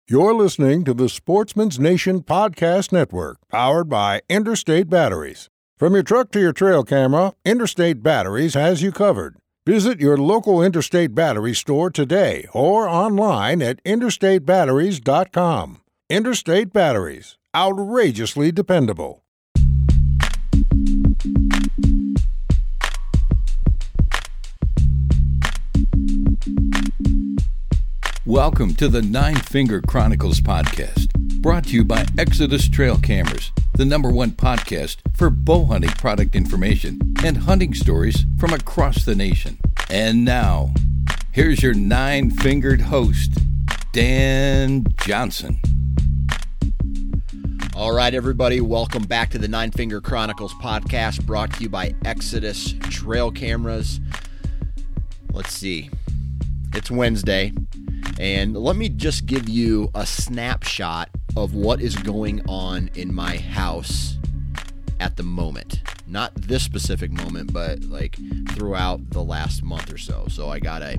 You're listening to the Sportsman's Nation Podcast Network, powered by Interstate Batteries. From your truck to your trail camera, Interstate Batteries has you covered. Visit your local Interstate Battery store today or online at interstatebatteries.com. Interstate Batteries, outrageously dependable. Welcome to the Nine Finger Chronicles podcast, brought to you by Exodus Trail Cameras, the #1 podcast for bow hunting product information and hunting stories from across the nation. And now, here's your nine-fingered host, Dan Johnson. All right, everybody, welcome back to the Nine Finger Chronicles podcast, brought to you by Exodus Trail Cameras. Let's see. It's Wednesday. And let me just give you a snapshot of what is going on in my house at the moment. Not this specific moment, but like throughout the last month or so. So I got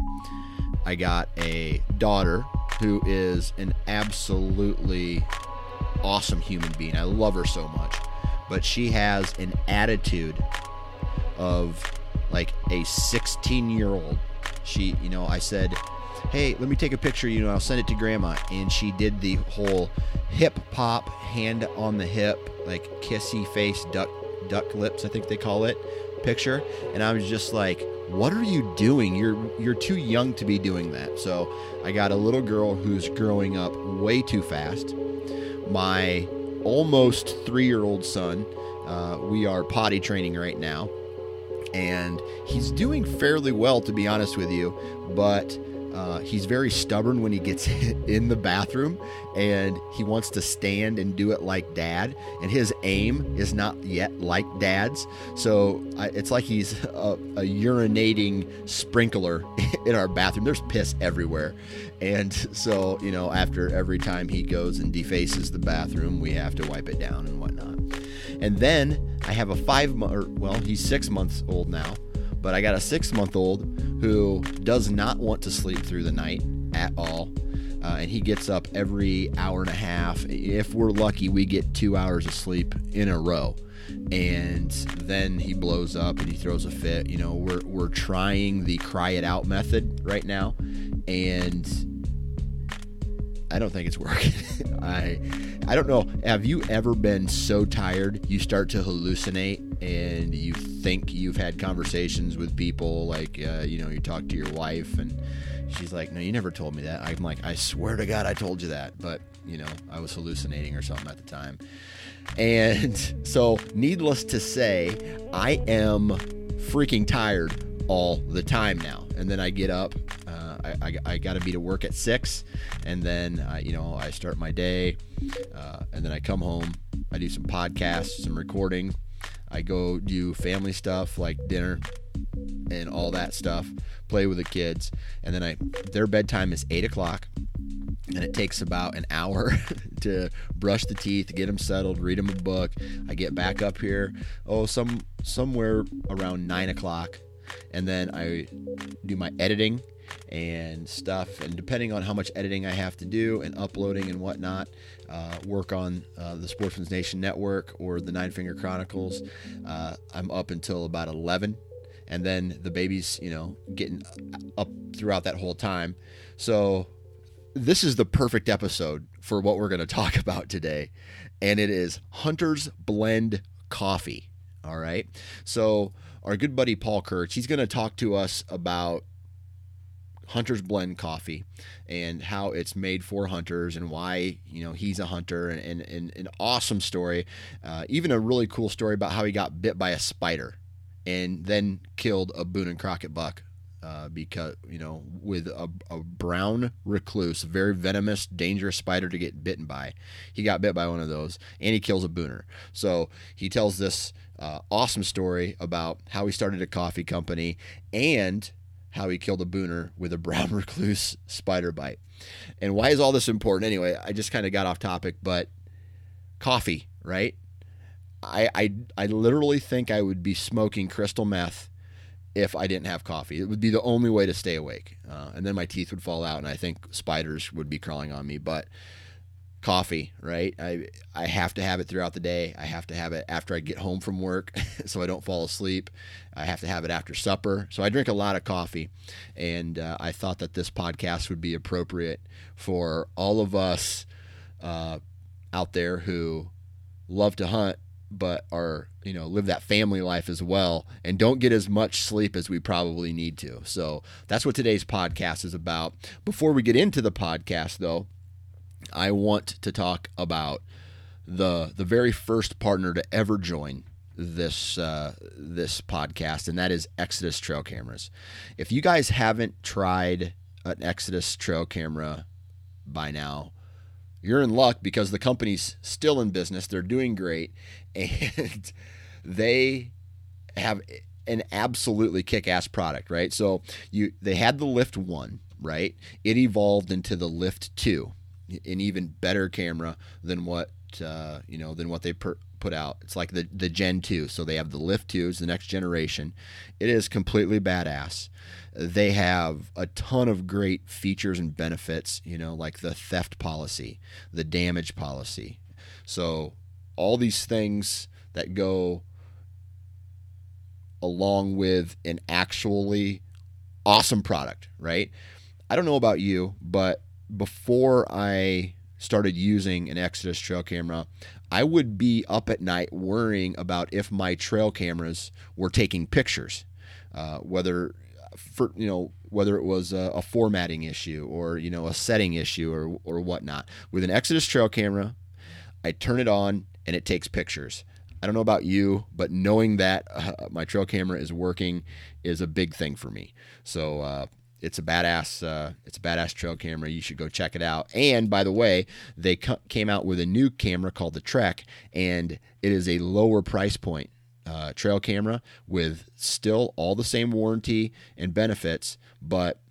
a daughter who is an absolutely awesome human being. I love her so much. But she has an attitude of like a 16-year-old. She, I said, hey, let me take a picture, I'll send it to grandma. And she did the whole hip hop, hand on the hip, like kissy face, duck lips, I think they call it, picture. And I was just like, what are you doing? You're too young to be doing that. So I got a little girl who's growing up way too fast. My almost 3-year-old son, we are potty training right now. And he's doing fairly well, to be honest with you, but he's very stubborn when he gets in the bathroom, and he wants to stand and do it like dad, and his aim is not yet like dad's. So it's like he's a urinating sprinkler in our bathroom. There's piss everywhere. And so, after every time he goes and defaces the bathroom, we have to wipe it down and whatnot. And then I have he's 6 months old now, but I got a 6-month-old who does not want to sleep through the night at all. And he gets up every hour and a half. If we're lucky, we get 2 hours of sleep in a row. And then he blows up and he throws a fit. We're trying the cry it out method right now, and I don't think it's working. I don't know. Have you ever been so tired you start to hallucinate and you think you've had conversations with people, like, you talk to your wife and she's like, no, you never told me that. I'm like, I swear to God I told you that. But, I was hallucinating or something at the time. And so needless to say, I am freaking tired all the time now. And then I get up. I got to be to work at 6, and then I start my day, and then I come home. I do some podcasts, some recording. I go do family stuff like dinner and all that stuff. Play with the kids, and then their bedtime is 8 o'clock, and it takes about an hour to brush the teeth, get them settled, read them a book. I get back up here, somewhere around 9 o'clock, and then I do my editing and stuff, and depending on how much editing I have to do and uploading and whatnot, work on the Sportsman's Nation Network or the Nine Finger Chronicles. I'm up until about 11, and then the baby's getting up throughout that whole time. So this is the perfect episode for what we're going to talk about today, and it is Hunter's Blend Coffee. All right, so our good buddy Paul Kurtz, he's going to talk to us about Hunter's Blend Coffee and how it's made for hunters and why he's a hunter, and an awesome story, even a really cool story about how he got bit by a spider and then killed a Boone and Crockett buck because with a brown recluse, very venomous, dangerous spider to get bitten by. He got bit by one of those, and he kills a booner. So he tells this awesome story about how he started a coffee company and how he killed a booner with a brown recluse spider bite. And why is all this important? Anyway, I just kind of got off topic, but coffee, right? I literally think I would be smoking crystal meth if I didn't have coffee. It would be the only way to stay awake. And then my teeth would fall out, and I think spiders would be crawling on me. But coffee, right? I have to have it throughout the day. I have to have it after I get home from work so I don't fall asleep. I have to have it after supper. So I drink a lot of coffee. And I thought that this podcast would be appropriate for all of us out there who love to hunt, but are, live that family life as well and don't get as much sleep as we probably need to. So that's what today's podcast is about. Before we get into the podcast, though, I want to talk about the very first partner to ever join this podcast, and that is Exodus Trail Cameras. If you guys haven't tried an Exodus trail camera by now, you're in luck, because the company's still in business. They're doing great, and they have an absolutely kick-ass product, right? So they had the Lift 1, right? It evolved into the Lift 2, an even better camera than what they put out. It's like the Gen 2. So they have the Lift 2, it's the next generation. It is completely badass. They have a ton of great features and benefits, like the theft policy, the damage policy. So all these things that go along with an actually awesome product, right? I don't know about you, but before I started using an Exodus trail camera, I would be up at night worrying about if my trail cameras were taking pictures, whether it was a formatting issue or, a setting issue or whatnot. With an Exodus trail camera, I turn it on and it takes pictures. I don't know about you, but knowing that my trail camera is working is a big thing for me. So it's a badass trail camera. You should go check it out. And by the way, they came out with a new camera called the Trek, and it is a lower price point trail camera with still all the same warranty and benefits, but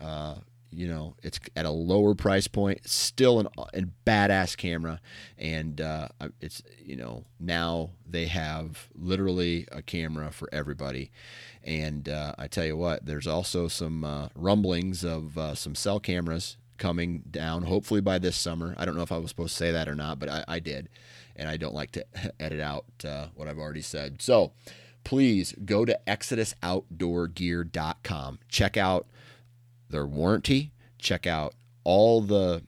it's at a lower price point, still a badass camera. And it's, now they have literally a camera for everybody. And I tell you what, there's also some rumblings of some cell cameras coming down, hopefully by this summer. I don't know if I was supposed to say that or not, but I did. And I don't like to edit out what I've already said. So please go to ExodusOutdoorGear.com. Check out their warranty. Check out all the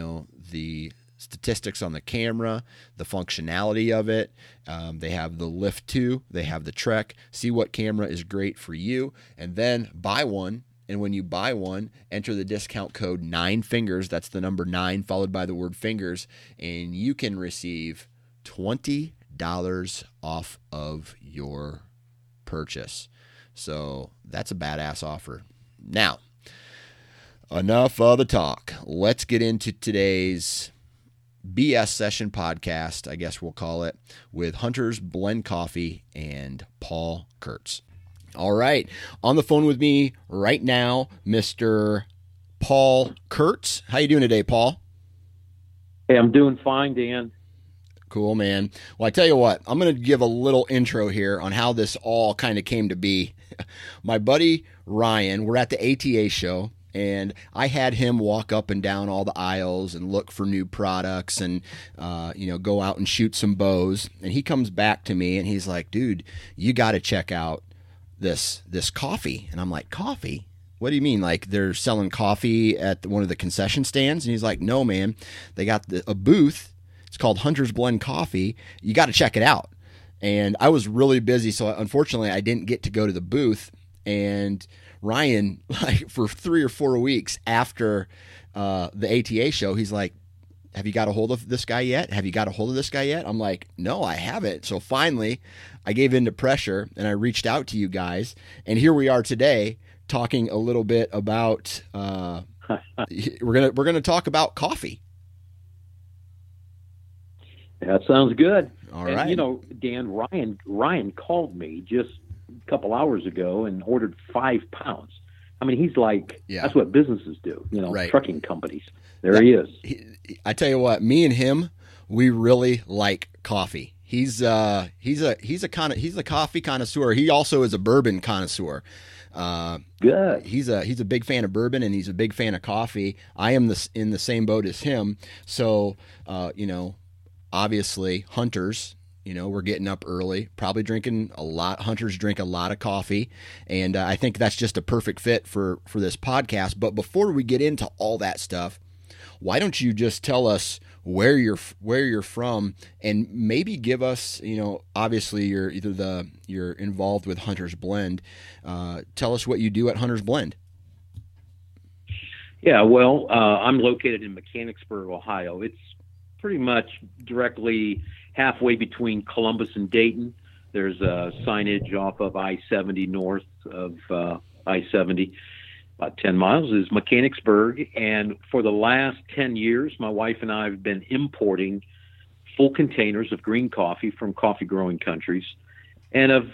statistics on the camera, the functionality of it. They have the Lift 2. They have the Trek. See what camera is great for you, and then buy one. And when you buy one, enter the discount code 9fingers. That's the number 9 followed by the word fingers, and you can receive $20 off of your purchase. So that's a badass offer. Now, enough of the talk. Let's get into today's BS Session podcast, I guess we'll call it, with Hunter's Blend Coffee and Paul Kurtz. All right. On the phone with me right now, Mr. Paul Kurtz. How you doing today, Paul? Hey, I'm doing fine, Dan. Cool, man. Well, I tell you what, I'm going to give a little intro here on how this all kind of came to be. My buddy Ryan, we're at the ATA show, and I had him walk up and down all the aisles and look for new products and, go out and shoot some bows. And he comes back to me and he's like, dude, you got to check out this coffee. And I'm like, coffee? What do you mean? Like they're selling coffee at one of the concession stands? And he's like, no, man, they got a booth. It's called Hunter's Blend Coffee. You got to check it out. And I was really busy, so unfortunately I didn't get to go to the booth. And Ryan, like for 3 or 4 weeks after the ATA show, he's like, have you got a hold of this guy yet? Have you got a hold of this guy yet? I'm like, no, I haven't. So finally, I gave in to pressure and I reached out to you guys. And here we are today talking a little bit about, we're gonna talk about coffee. That sounds good. All right. And, Dan, Ryan called me just a couple hours ago and ordered 5 pounds. I mean, he's like, That's what businesses do, right. Trucking companies. There he is. I tell you what, me and him, we really like coffee. He's a coffee connoisseur. He also is a bourbon connoisseur. Good. He's a big fan of bourbon, and he's a big fan of coffee. I am in the same boat as him. So, obviously hunters, we're getting up early, probably drinking a lot. Hunters drink a lot of coffee. And I think that's just a perfect fit for this podcast. But before we get into all that stuff, why don't you just tell us where you're from, and maybe give us, obviously you're involved with Hunter's Blend. Tell us what you do at Hunter's Blend. Yeah, well, I'm located in Mechanicsburg, Ohio. It's pretty much directly halfway between Columbus and Dayton. There's signage off of I-70 north of I-70. About 10 miles is Mechanicsburg. And for the last 10 years, my wife and I have been importing full containers of green coffee from coffee growing countries. And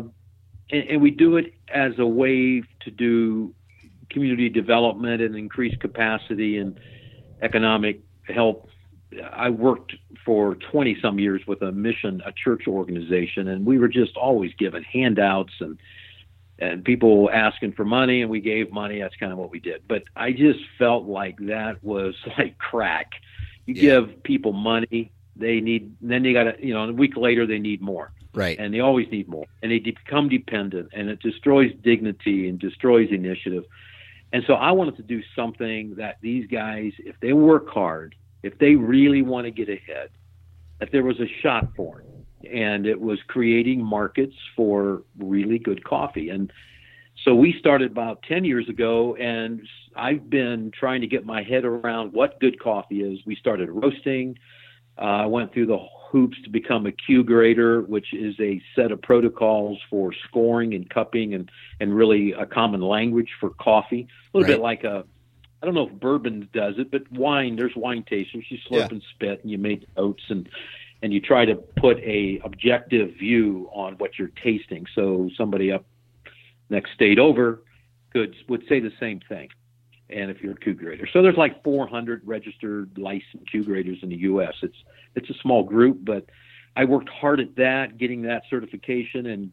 we do it as a way to do community development and increase capacity and economic help. I worked for 20 some years with a church organization, and we were just always given handouts and people asking for money, and we gave money. That's kind of what we did. But I just felt like that was like crack. You give people money, then they got to, a week later they need more. Right. And they always need more. And they become dependent, and it destroys dignity and destroys initiative. And so I wanted to do something that these guys, if they work hard, if they really want to get ahead, that there was a shot for them. And it was creating markets for really good coffee. And so we started about 10 years ago, and I've been trying to get my head around what good coffee is. We started roasting. I went through the hoops to become a Q grader, which is a set of protocols for scoring and cupping and really a common language for coffee. A little bit like I don't know if bourbon does it, but wine, there's wine tasters. You slurp and spit, and you make notes, and you try to put a objective view on what you're tasting. So somebody up next state over would say the same thing. And if you're a Q grader, so there's like 400 registered licensed Q graders in the U.S. It's a small group, but I worked hard at that, getting that certification,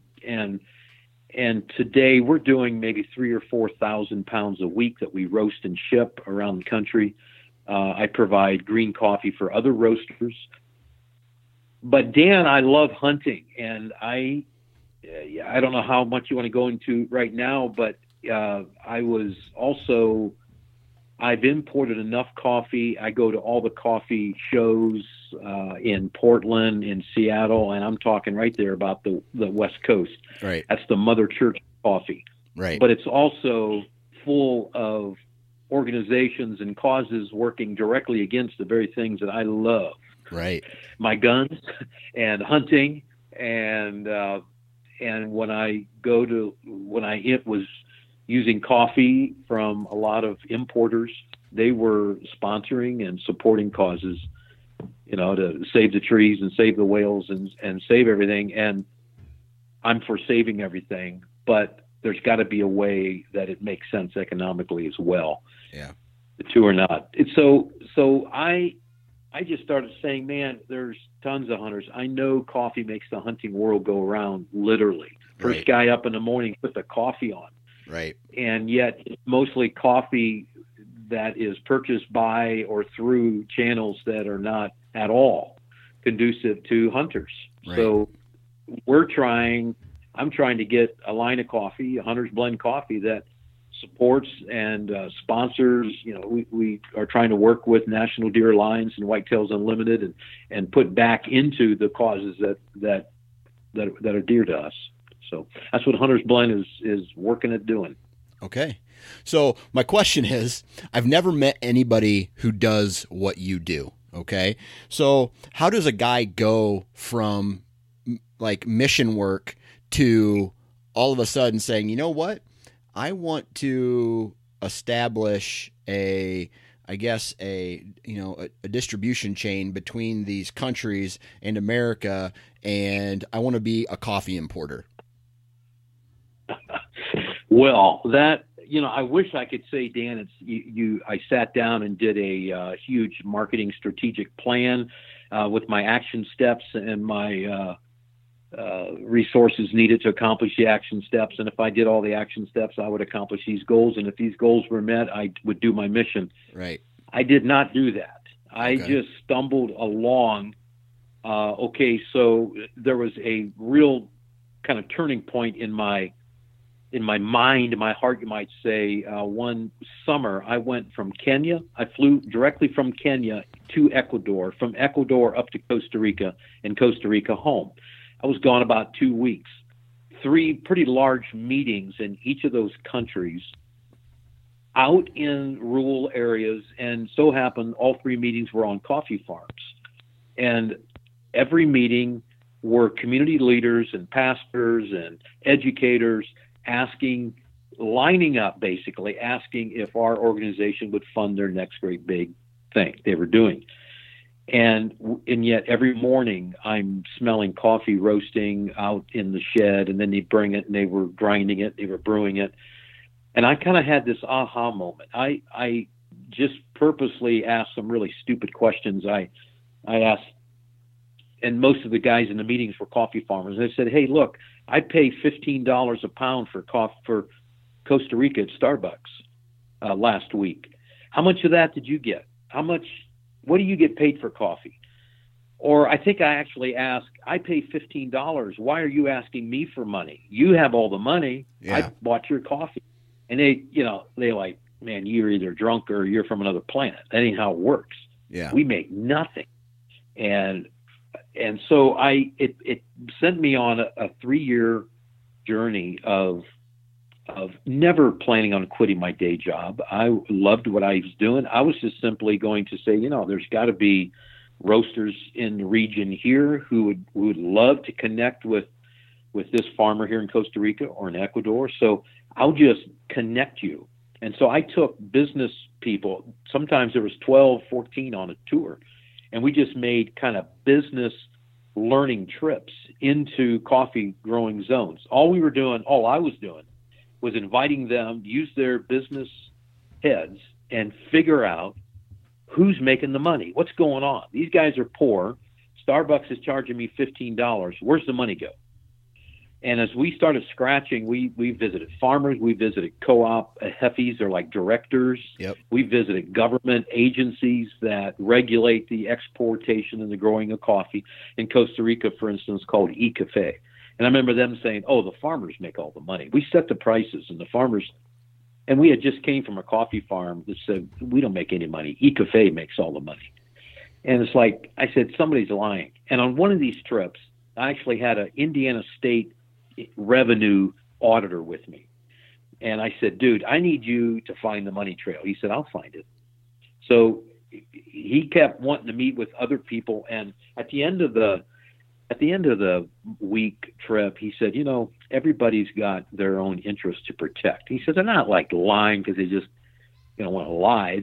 and today we're doing maybe 3,000 or 4,000 pounds a week that we roast and ship around the country. I provide green coffee for other roasters. But Dan, I love hunting, and I don't know how much you want to go into right now, but I've imported enough coffee. I go to all the coffee shows in Portland, in Seattle, and I'm talking right there about the West Coast. Right. That's the Mother Church coffee. Right. But it's also full of organizations and causes working directly against the very things that I love. Right. My guns and hunting, and when I was using coffee from a lot of importers, they were sponsoring and supporting causes, to save the trees and save the whales and save everything. And I'm for saving everything, but there's got to be a way that it makes sense economically as well. Yeah. The two are not. So I just started saying, man, there's tons of hunters. I know coffee makes the hunting world go around, literally. First guy up in the morning, put the coffee on. Right. And yet it's mostly coffee that is purchased by or through channels that are not at all conducive to hunters. Right. So I'm trying to get a line of coffee, a Hunter's Blend coffee, that supports and sponsors. We are trying to work with National Deer Alliance and Whitetails Unlimited and put back into the causes that are dear to us. So that's what Hunter's Blend is working at doing. Okay. So my question is, I've never met anybody who does what you do. Okay. So how does a guy go from like mission work to all of a sudden saying, you know what? I want to establish a distribution chain between these countries and America, and I want to be a coffee importer. Well, that I wish I could say, Dan, it's you. I sat down and did a huge marketing strategic plan with my action steps and my resources needed to accomplish the action steps. And if I did all the action steps, I would accomplish these goals. And if these goals were met, I would do my mission. Right. I did not do that. I just stumbled along. So there was a real kind of turning point in my mind, my heart, you might say. One summer, I went from Kenya. I flew directly from Kenya to Ecuador, from Ecuador up to Costa Rica, and Costa Rica home. I was gone about 2 weeks. 3 pretty large meetings in each of those countries out in rural areas, and so happened all 3 meetings were on coffee farms. And every meeting were community leaders and pastors and educators lining up basically, asking if our organization would fund their next great big thing they were doing. And yet every morning I'm smelling coffee roasting out in the shed, and then they'd bring it and they were grinding it, they were brewing it. And I kind of had this aha moment. I just purposely asked some really stupid questions. I asked, and most of the guys in the meetings were coffee farmers. I said, hey, look, I pay $15 a pound for coffee for Costa Rica at Starbucks last week. How much of that did you get? What do you get paid for coffee? Or I think I actually asked, I pay $15. Why are you asking me for money? You have all the money. Yeah. I bought your coffee. And they like, man, you're either drunk or you're from another planet. That ain't how it works. Yeah. We make nothing. And so it sent me on a 3-year journey of never planning on quitting my day job. I loved what I was doing. I was just simply going to say, there's got to be roasters in the region here who would love to connect with this farmer here in Costa Rica or in Ecuador. So I'll just connect you. And so I took business people. Sometimes there was 12, 14 on a tour. And we just made kind of business learning trips into coffee growing zones. All I was doing was inviting them to use their business heads and figure out who's making the money. What's going on? These guys are poor. Starbucks is charging me $15. Where's the money go? And as we started scratching, we visited farmers, we visited co-op hefties, they're like directors. Yep. We visited government agencies that regulate the exportation and the growing of coffee. In Costa Rica, for instance, called E-Cafe. And I remember them saying, the farmers make all the money. We set the prices, and the farmers, and we had just came from a coffee farm that said, we don't make any money. E-Cafe makes all the money. And it's like, I said, somebody's lying. And on one of these trips, I actually had an Indiana State revenue auditor with me. And I said, dude, I need you to find the money trail. He said, I'll find it. So he kept wanting to meet with other people. And at the end of the week trip, he said, everybody's got their own interests to protect. He said, they're not like lying because they just, want to lie.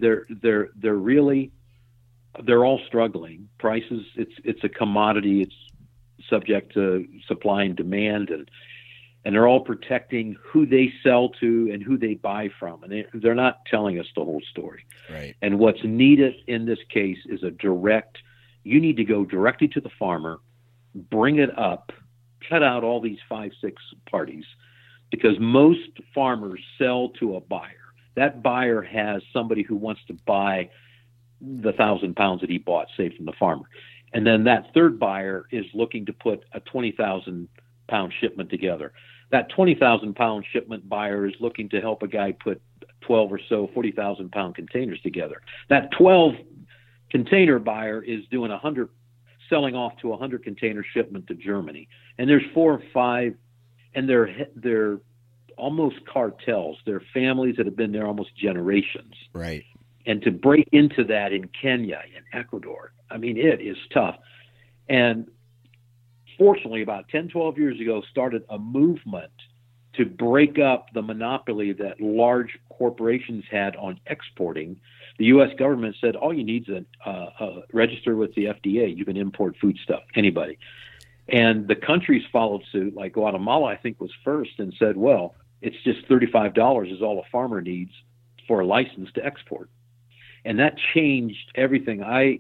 They're all struggling. Prices, it's a commodity. It's subject to supply and demand, and they're all protecting who they sell to and who they buy from, and they're not telling us the whole story. Right. And what's needed in this case is you need to go directly to the farmer, bring it up, cut out all these 5-6 parties, because most farmers sell to a buyer. That buyer has somebody who wants to buy the 1,000 pounds that he bought, say, from the farmer. And then that third buyer is looking to put a 20,000 pound shipment together. That 20,000 pound shipment buyer is looking to help a guy put 12 or so 40,000 pound containers together. That 12 container buyer is doing selling off to 100 container shipment to Germany. And there's 4 or 5, and they're almost cartels. They're families that have been there almost generations. Right. And to break into that in Kenya and Ecuador, I mean, it is tough. And fortunately, about 10, 12 years ago, started a movement to break up the monopoly that large corporations had on exporting. The U.S. government said, all you need is a register with the FDA. You can import food stuff, anybody. And the countries followed suit, like Guatemala, I think, was first, and said, well, It's just $35 is all a farmer needs for a license to export. And that changed everything. I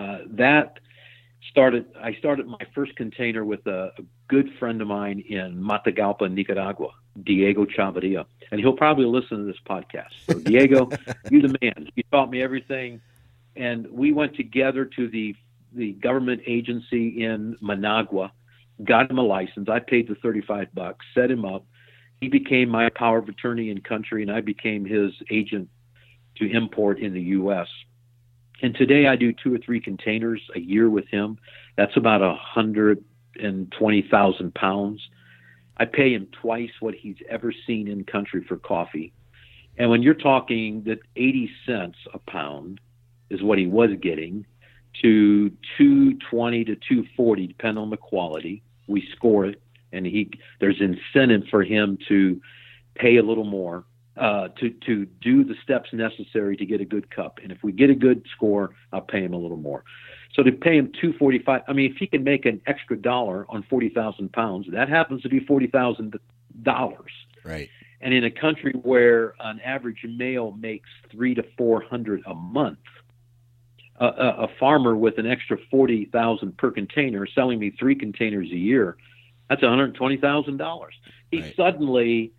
started my first container with a good friend of mine in Matagalpa, Nicaragua, Diego Chavarria. And he'll probably listen to this podcast. So Diego, you're the man. You taught me everything. And we went together to the government agency in Managua, got him a license. I paid the $35, set him up. He became my power of attorney in country, and I became his agent to import in the U.S. And today I do 2 or 3 containers a year with him. That's about 120,000 pounds. I pay him twice what he's ever seen in country for coffee. And when you're talking that 80 cents a pound is what he was getting, to $2.20 to $2.40, depending on the quality, we score it. And there's incentive for him to pay a little more, to do the steps necessary to get a good cup. And if we get a good score, I'll pay him a little more. So to pay him $2.45, I mean, if he can make an extra $1 on 40,000 pounds, that happens to be $40,000. Right. And in a country where an average male makes $300 to $400 a month, a farmer with an extra 40,000 per container selling me 3 containers a year, that's $120,000. He Right. suddenly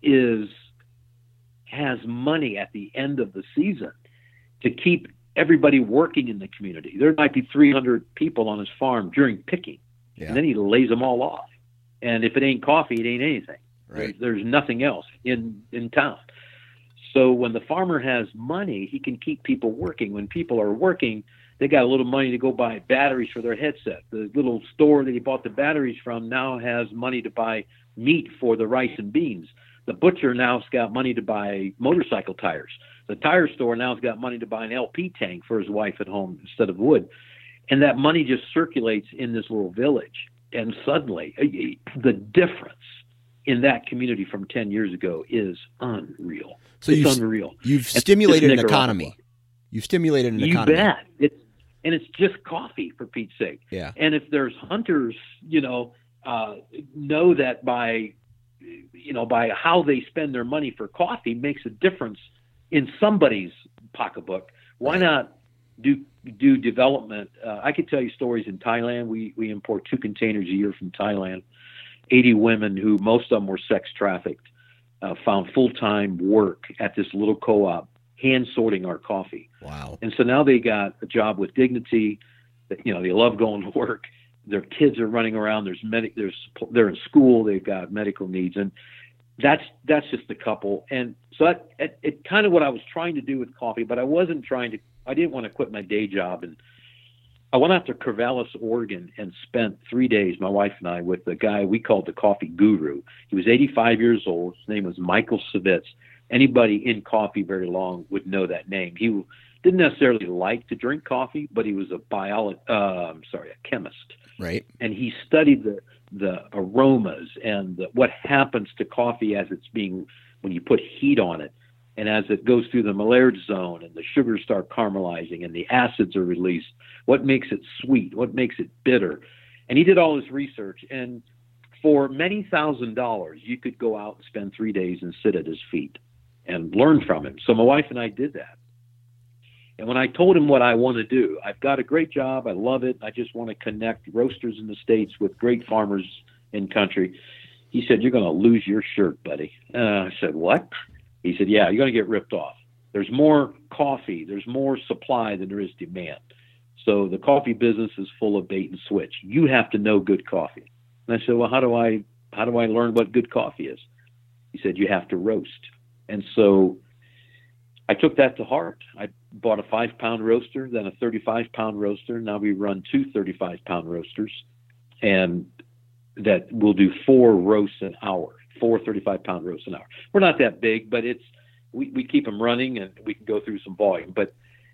has money at the end of the season to keep everybody working in the community. There might be 300 people on his farm during picking, and then he lays them all off. And if it ain't coffee, it ain't anything. Right. There's nothing else in town. So when the farmer has money, he can keep people working. When people are working, they got a little money to go buy batteries for their headset. The little store that he bought the batteries from now has money to buy meat for the rice and beans. The butcher now's got money to buy motorcycle tires. The tire store now's got money to buy an LP tank for his wife at home instead of wood. And that money just circulates in this little village. And suddenly, the difference in that community from 10 years ago is unreal. So it's unreal. You've stimulated an Nicaragua. economy. You've stimulated an economy. You bet. It's just coffee, for Pete's sake. Yeah. And if there's hunters, know that by how they spend their money for coffee makes a difference in somebody's pocketbook. Why not do development? I could tell you stories in Thailand. We import 2 containers a year from Thailand. 80 women who most of them were sex trafficked found full-time work at this little co-op hand sorting our coffee. Wow. And so now they got a job with dignity. They love going to work. Their kids are running around. They're in school. They've got medical needs. And that's just a couple. And so it kind of what I was trying to do with coffee, but I didn't want to quit my day job. And I went out to Corvallis, Oregon, and spent 3 days, my wife and I, with a guy we called the coffee guru. He was 85 years old. His name was Michael Savitz. Anybody in coffee very long would know that name. He didn't necessarily like to drink coffee, but he was a chemist. Right. And he studied the aromas and what happens to coffee as it's being, when you put heat on it, and as it goes through the Maillard zone and the sugars start caramelizing and the acids are released, what makes it sweet, what makes it bitter. And he did all his research. And for many $1,000s, you could go out and spend 3 days and sit at his feet and learn from him. So my wife and I did that. And when I told him what I want to do, I've got a great job. I love it. I just want to connect roasters in the States with great farmers in country. He said, "You're going to lose your shirt, buddy." I said, "What?" He said, "Yeah, you're going to get ripped off. There's more coffee. There's more supply than there is demand. So the coffee business is full of bait and switch. You have to know good coffee." And I said, "Well, how do I learn what good coffee is?" He said, "You have to roast." And so I took that to heart. I bought a 5-pound roaster, then a 35-pound roaster. Now we run 2 35-pound roasters, and that will do 4 roasts an hour, 4 35-pound roasts an hour. We're not that big, but we keep them running, and we can go through some volume. But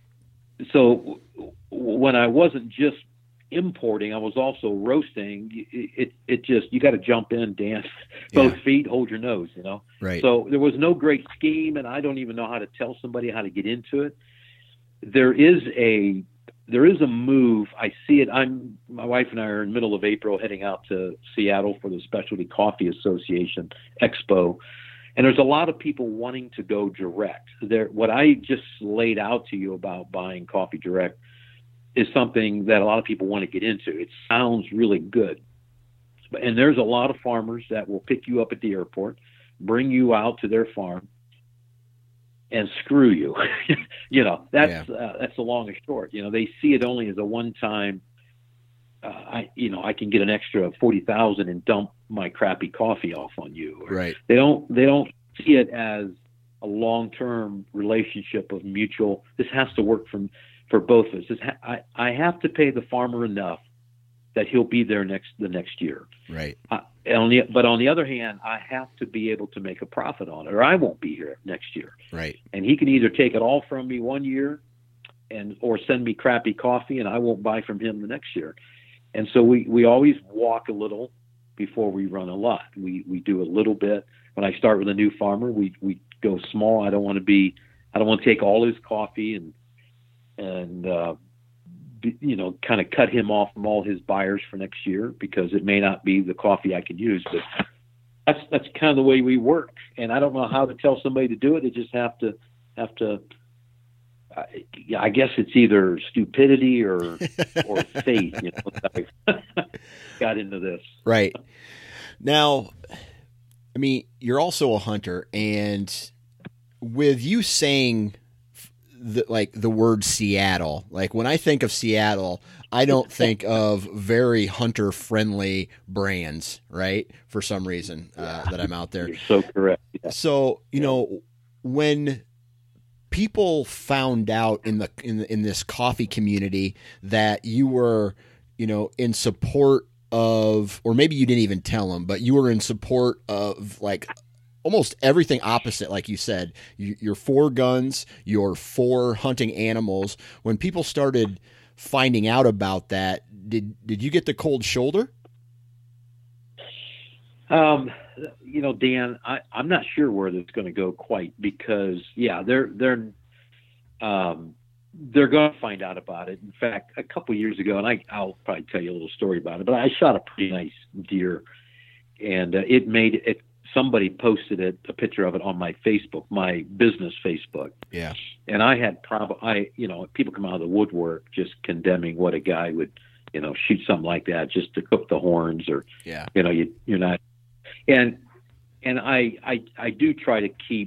so when I wasn't just importing, I was also roasting. It just, you got to jump in, Dan, both feet, hold your nose, Right. So there was no great scheme, and I don't even know how to tell somebody how to get into it. There is a move. I see it. My wife and I are in the middle of April heading out to Seattle for the Specialty Coffee Association Expo. And there's a lot of people wanting to go direct. What I just laid out to you about buying coffee direct is something that a lot of people want to get into. It sounds really good. And there's a lot of farmers that will pick you up at the airport, bring you out to their farm, and screw you. That's the long and short. They see it only as a one-time. I can get an extra 40,000 and dump my crappy coffee off on you. Right. They don't see it as a long-term relationship of mutual. This has to work for both of us. I have to pay the farmer enough that he'll be there the next year. Right. But on the other hand, I have to be able to make a profit on it, or I won't be here next year. Right. And he can either take it all from me one year, or send me crappy coffee, and I won't buy from him the next year. And so we always walk a little before we run a lot. We do a little bit. When I start with a new farmer, we go small. I don't want to take all his coffee and kind of cut him off from all his buyers for next year, because it may not be the coffee I can use. But that's kind of the way we work. And I don't know how to tell somebody to do it. They just have to. I guess it's either stupidity or faith. Got into this. Right. Now, I mean, you're also a hunter, and with you saying the word Seattle, like when I think of Seattle, I don't think of very hunter friendly brands, right? For some reason that I'm out there. You're so correct. Yeah. So, when people found out in this coffee community that you were, in support of, or maybe you didn't even tell them, but you were in support of like almost everything opposite, like you said, your 4 guns, your 4 hunting animals. When people started finding out about that, did you get the cold shoulder? Dan, I'm not sure where that's going to go quite, because they're going to find out about it. In fact, a couple years ago, and I'll probably tell you a little story about it, but I shot a pretty nice deer, and somebody posted a picture of it on my Facebook, my business Facebook. Yeah. And I had people come out of the woodwork just condemning what a guy would, shoot something like that just to cook the horns, or, you're not. And I do try to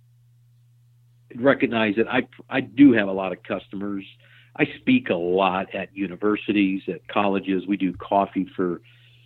recognize that I do have a lot of customers. I speak a lot at universities, at colleges. We do coffee for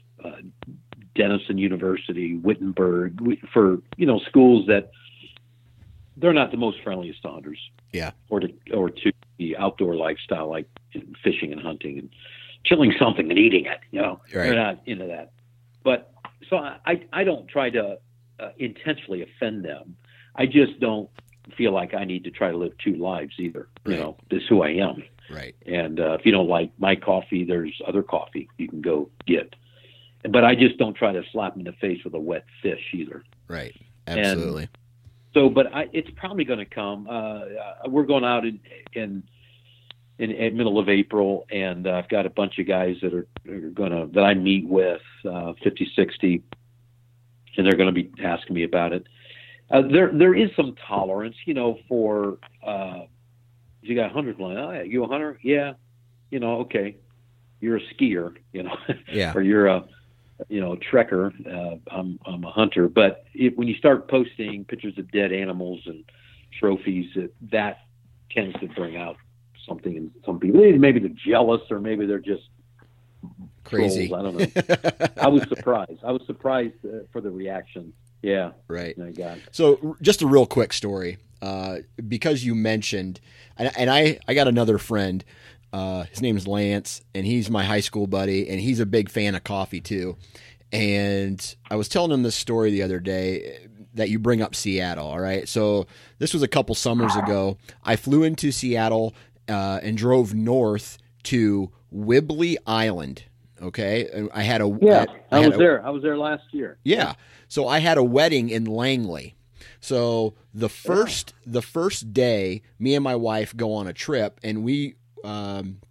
Denison University, Wittenberg, for schools that they're not the most friendliest to hunters. Yeah. Or to the outdoor lifestyle, like fishing and hunting and killing something and eating it. Right. They're not into that. But so I don't try to intentionally offend them. I just don't feel like I need to try to live 2 lives either. Right. This is who I am. Right. And if you don't like my coffee, there's other coffee you can go get. But I just don't try to slap them in the face with a wet fish either. Right. Absolutely. And so, but it's probably going to come. We're going out in middle of April, and I've got a bunch of guys that I meet with, 50, 60, and they're going to be asking me about it. There is some tolerance, for you got hunters like, oh yeah, you a hunter? Yeah, okay, you're a skier, yeah, or you're a trekker. I'm a hunter, but when you start posting pictures of dead animals and trophies, that tends to bring out something in some people. Maybe they're jealous, or maybe they're just crazy. Trolls. I don't know. I was surprised for the reaction. Yeah. Right. I got it. So just a real quick story, because you mentioned, and I got another friend, his name is Lance, and he's my high school buddy, and he's a big fan of coffee too. And I was telling him this story the other day that you bring up Seattle. All right. So this was a couple summers ago. I flew into Seattle, and drove north to Whidbey Island. Okay. And I had I was there last year. Yeah. So I had a wedding in Langley. So the first day, me and my wife go on a trip, and we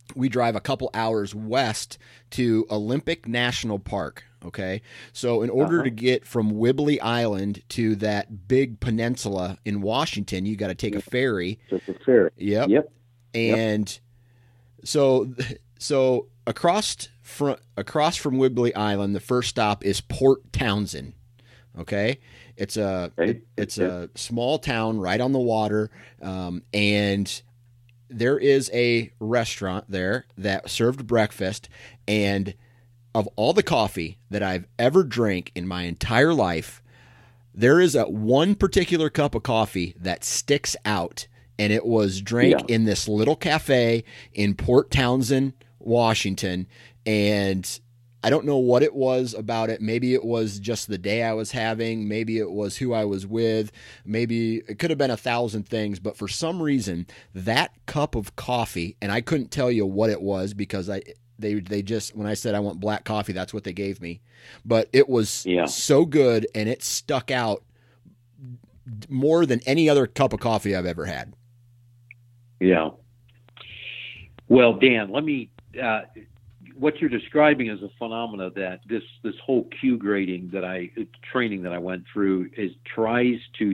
we drive a couple hours west to Olympic National Park. Okay. So in order to get from Whibley Island to that big peninsula in Washington, you got to take a ferry. Just a ferry. Yep. And so across from Whibley Island, the first stop is Port Townsend. Okay. It's a small town right on the water. And there is a restaurant there that served breakfast, and of all the coffee that I've ever drank in my entire life, there is one particular cup of coffee that sticks out, and it was drank in this little cafe in Port Townsend, Washington, and I don't know what it was about it. Maybe it was just the day I was having. Maybe it was who I was with. Maybe it could have been 1,000 things. But for some reason, that cup of coffee, and I couldn't tell you what it was because they just, when I said I want black coffee, that's what they gave me. But it was so good, and it stuck out more than any other cup of coffee I've ever had. Yeah. Well, Dan, let me. What you're describing is a phenomena that this whole Q grading training that I went through tries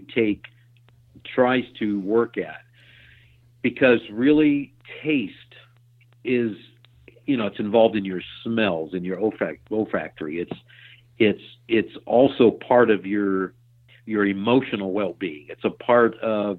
to work at, because really taste is, it's involved in your smells and your olfactory. It's also part of your emotional well-being. It's a part of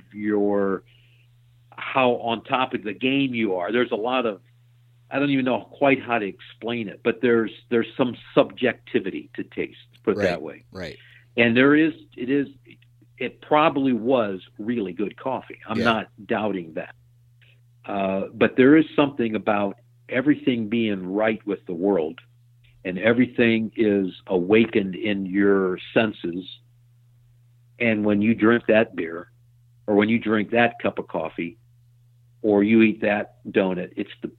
how on top of the game you are. There's a lot of, I don't even know quite how to explain it, but there's some subjectivity to taste, put it that way. Right. And it probably was really good coffee. I'm not doubting that. But there is something about everything being right with the world, and everything is awakened in your senses. And when you drink that beer, or when you drink that cup of coffee, or you eat that donut,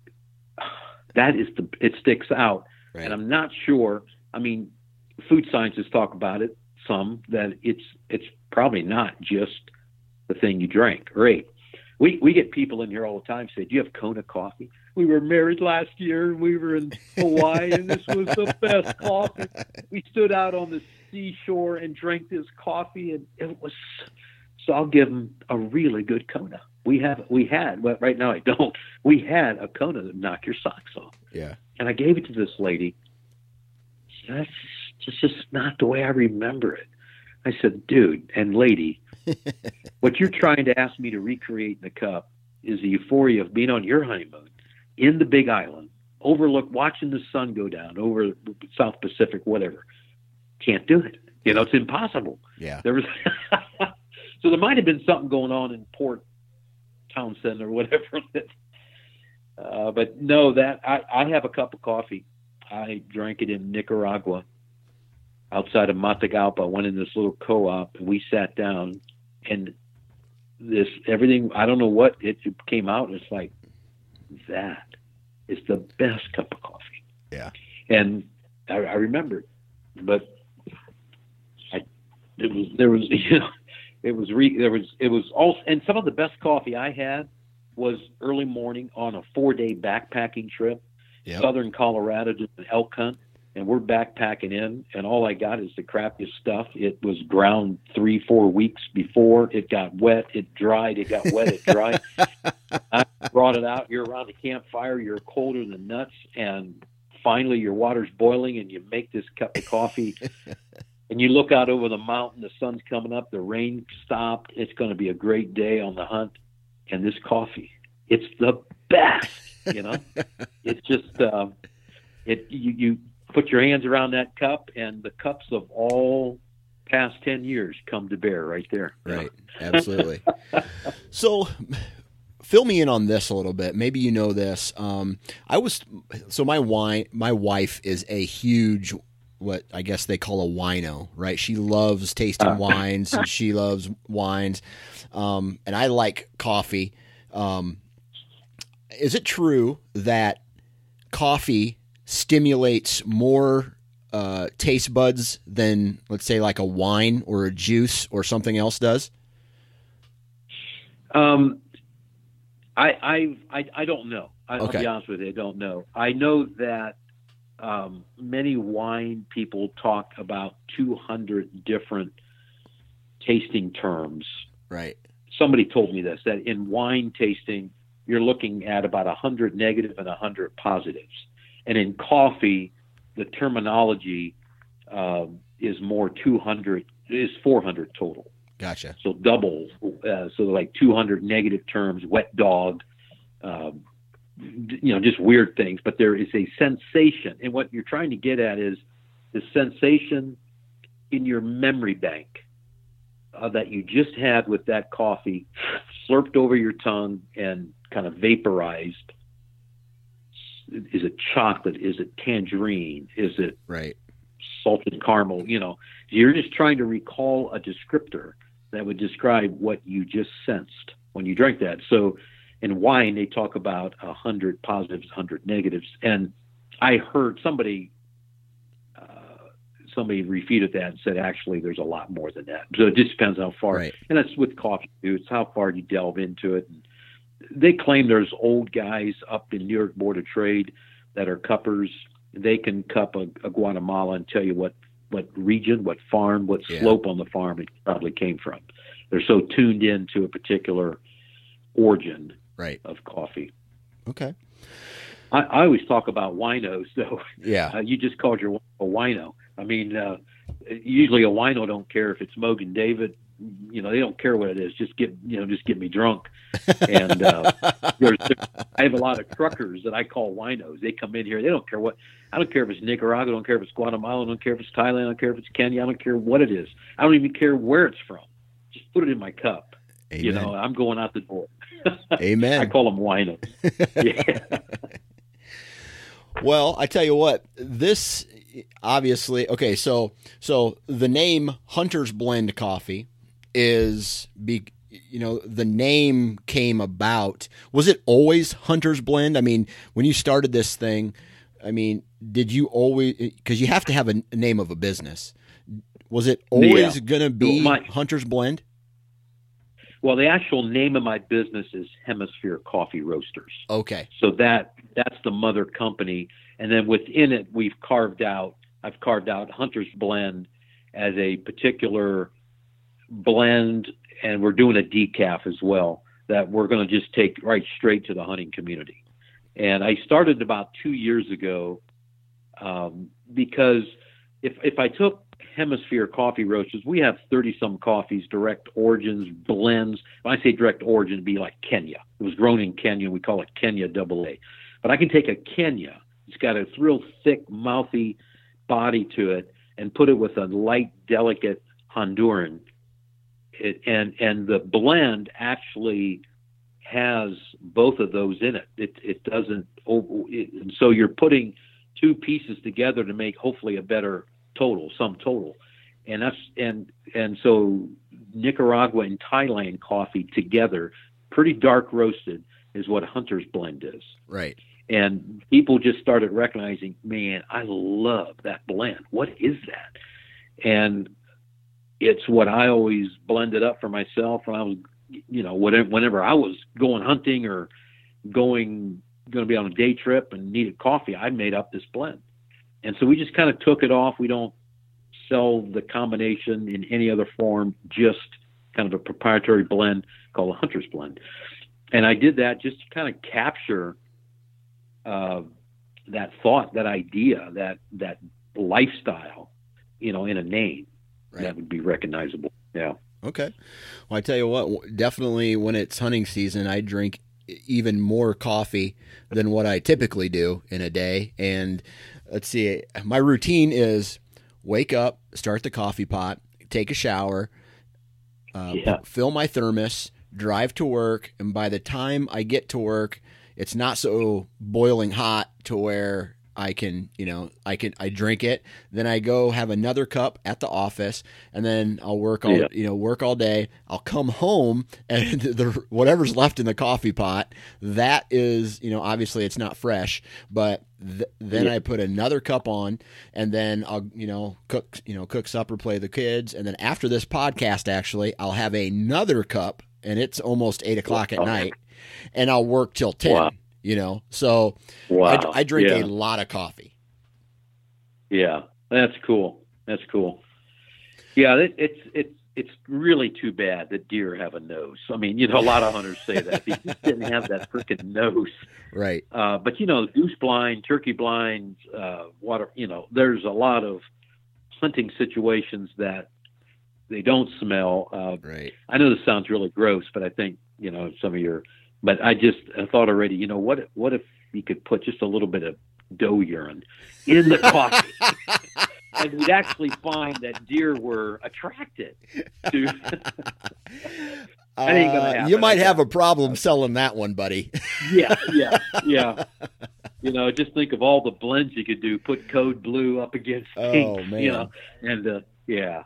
it sticks out. Right. And I'm not sure. I mean, food scientists talk about it some, that it's probably not just the thing you drank or ate. We get people in here all the time say, "Do you have Kona coffee? We were married last year and we were in Hawaii and this was the best coffee. We stood out on the seashore and drank this coffee, and it was." So I'll give them a really good Kona. We had, but right now I don't. We had a Kona that knock your socks off. Yeah. And I gave it to this lady. She said, "That's just not the way I remember it." I said, "Dude and lady, what you're trying to ask me to recreate in the cup is the euphoria of being on your honeymoon in the Big Island, watching the sun go down over South Pacific, whatever. Can't do it. It's impossible." Yeah. There was, so there might have been something going on in Port Townsend or whatever. But no, that I have a cup of coffee. I drank it in Nicaragua outside of Matagalpa. I went in this little co-op and we sat down, and everything, I don't know what, it came out. It's like, that is the best cup of coffee. Yeah. And I remember, but there was also, and some of the best coffee I had was early morning on a 4-day backpacking trip, Southern Colorado, to an elk hunt. And we're backpacking in, and all I got is the crappiest stuff. It was ground 3-4 weeks before. It got wet, it dried, it got wet, it dried. I brought it out. You're around a campfire, you're colder than nuts, and finally your water's boiling, and you make this cup of coffee, and you look out over the mountain, the sun's coming up, the rain stopped, it's going to be a great day on the hunt, and this coffee, it's the best, It's just, you put your hands around that cup, and the cups of all past 10 years come to bear right there. Right. Absolutely. So fill me in on this a little bit. Maybe you know this. My wife is a huge, what I guess they call a wino, right? She loves tasting wines, and she loves wines. And I like coffee. Is it true that coffee stimulates more taste buds than, let's say, like a wine or a juice or something else does? I don't know. I'll be honest with you. I don't know. I know that many wine people talk about 200 different tasting terms. Right. Somebody told me this, that in wine tasting, you're looking at about 100 negative and 100 positives. And in coffee, the terminology is more 200, is 400 total. Gotcha. So double, so like 200 negative terms, wet dog, just weird things. But there is a sensation. And what you're trying to get at is the sensation in your memory bank that you just had with that coffee slurped over your tongue and kind of vaporized. Is it chocolate? Is it tangerine? Is it right? Salted caramel? You're just trying to recall a descriptor that would describe what you just sensed when you drank that. So in wine, they talk about 100 positives, 100 negatives. And I heard somebody refuted that and said, actually, there's a lot more than that. So it just depends how far. Right. And that's with coffee, too. It's how far you delve into it. And they claim there's old guys up in New York Board of Trade that are cuppers. They can cup a Guatemala and tell you what region, what farm, what slope on the farm it probably came from. They're so tuned in to a particular origin of coffee. Okay. I always talk about winos, though. Yeah. You just called your a wino. I mean, usually a wino don't care if it's Mogan David. They don't care what it is. Just get me drunk. And I have a lot of truckers that I call winos. They come in here. They don't care what. I don't care if it's Nicaragua. I don't care if it's Guatemala. I don't care if it's Thailand. I don't care if it's Kenya. I don't care what it is. I don't even care where it's from. Just put it in my cup. Amen. I'm going out the door. Amen. I call them winos. Yeah. Well, I tell you what, this obviously, okay, so the name Hunter's Blend Coffee is, the name came about. Was it always Hunter's Blend? I mean, when you started this thing, did you always, because you have to have a name of a business. Was it always going to be Hunter's Blend? Well, the actual name of my business is Hemisphere Coffee Roasters. Okay. So that's the mother company. And then within it, I've carved out Hunter's Blend as a particular blend, and we're doing a decaf as well that we're going to just take right straight to the hunting community. And I started about 2 years ago because if I took Hemisphere Coffee Roasters, we have 30-some coffees, direct origins, blends. When I say direct origin, it'd be like Kenya. It was grown in Kenya. We call it Kenya AA. But I can take a Kenya. It's got a real thick, mouthy body to it and put it with a light, delicate Honduran. And the blend actually has both of those in it. It doesn't. And so you're putting two pieces together to make hopefully a better sum total. And so Nicaragua and Thailand coffee together, pretty dark roasted, is what Hunter's Blend is. Right. And people just started recognizing, man, I love that blend. What is that? And it's what I always blended up for myself when I was, whenever I was going hunting or going to be on a day trip and needed coffee, I made up this blend. And so we just kind of took it off. We don't sell the combination in any other form, just kind of a proprietary blend called a Hunter's Blend. And I did that just to kind of capture that thought, that idea, that lifestyle, in a name that would be recognizable. Yeah. Okay. Well, I tell you what, definitely when it's hunting season, I drink even more coffee than what I typically do in a day. And let's see, my routine is wake up, start the coffee pot, take a shower, fill my thermos, drive to work. And by the time I get to work, it's not so boiling hot to where I can, I drink it. Then I go have another cup at the office, and then I'll work all day. I'll come home, and whatever's left in the coffee pot, that is, obviously it's not fresh, but then I put another cup on, and then I'll, cook supper, play the kids. And then after this podcast, actually, I'll have another cup, and it's almost 8:00 at night. and I'll work till 10. Wow. You know, so Wow. I drink Yeah. a lot of coffee. Yeah, that's cool. That's cool. Yeah, it's really too bad that deer have a nose. I mean, a lot of hunters say that they just didn't have that freaking nose. Right. But goose blind, turkey blind, water. There's a lot of hunting situations that they don't smell. Right. I know this sounds really gross, but I think some of your. But I thought already. What if you could put just a little bit of doe urine in the coffee? And we'd actually find that deer were attracted to. That ain't gonna happen. You might have a problem selling that one, buddy. Yeah. Just think of all the blends you could do. Put Code Blue up against pink. Oh, man. And yeah.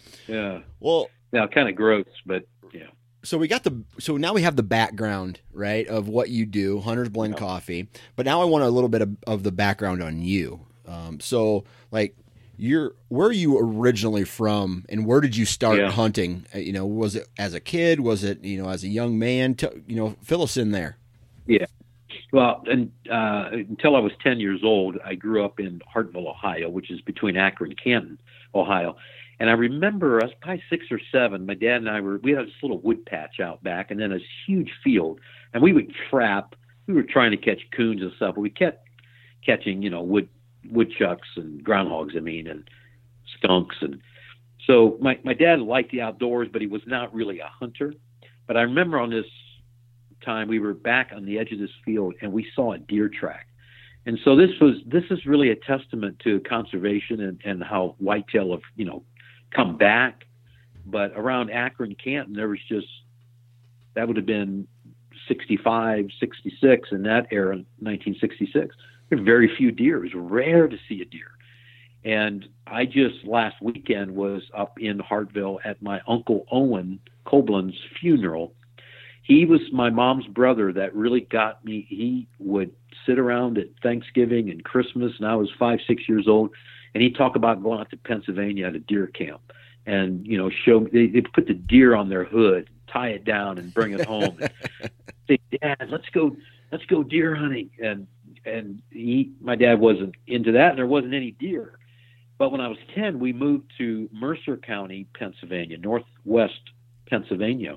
Well, now kind of gross, but yeah. So now we have the background, right, of what you do, Hunter's Blend Coffee. But now I want a little bit of the background on you. So like, where are you originally from, and where did you start hunting? Was it as a kid? Was it, as a young man? Fill us in there. Yeah. Well, and until I was 10 years old, I grew up in Hartville, Ohio, which is between Akron and Canton, Ohio. And I remember I was probably 6 or 7. My dad and we had this little wood patch out back, and then this huge field. And we would trap. We were trying to catch coons and stuff, but we kept catching, woodchucks and groundhogs, and skunks. And so my dad liked the outdoors, but he was not really a hunter. But I remember on this time we were back on the edge of this field, and we saw a deer track. And so this is really a testament to conservation and how whitetail have, come back. But around Akron, Canton, there was that would have been 65, 66 in that era, 1966. There were very few deer. It was rare to see a deer. And I last weekend was up in Hartville at my Uncle Owen Koblen's funeral. He was my mom's brother that really got me. He would sit around at Thanksgiving and Christmas, and I was 5, 6 years old, and he'd talk about going out to Pennsylvania at a deer camp. And, they put the deer on their hood, tie it down, and bring it home. And say, Dad, let's go deer hunting. And my dad wasn't into that, and there wasn't any deer. But when I was 10, we moved to Mercer County, Pennsylvania, northwest Pennsylvania.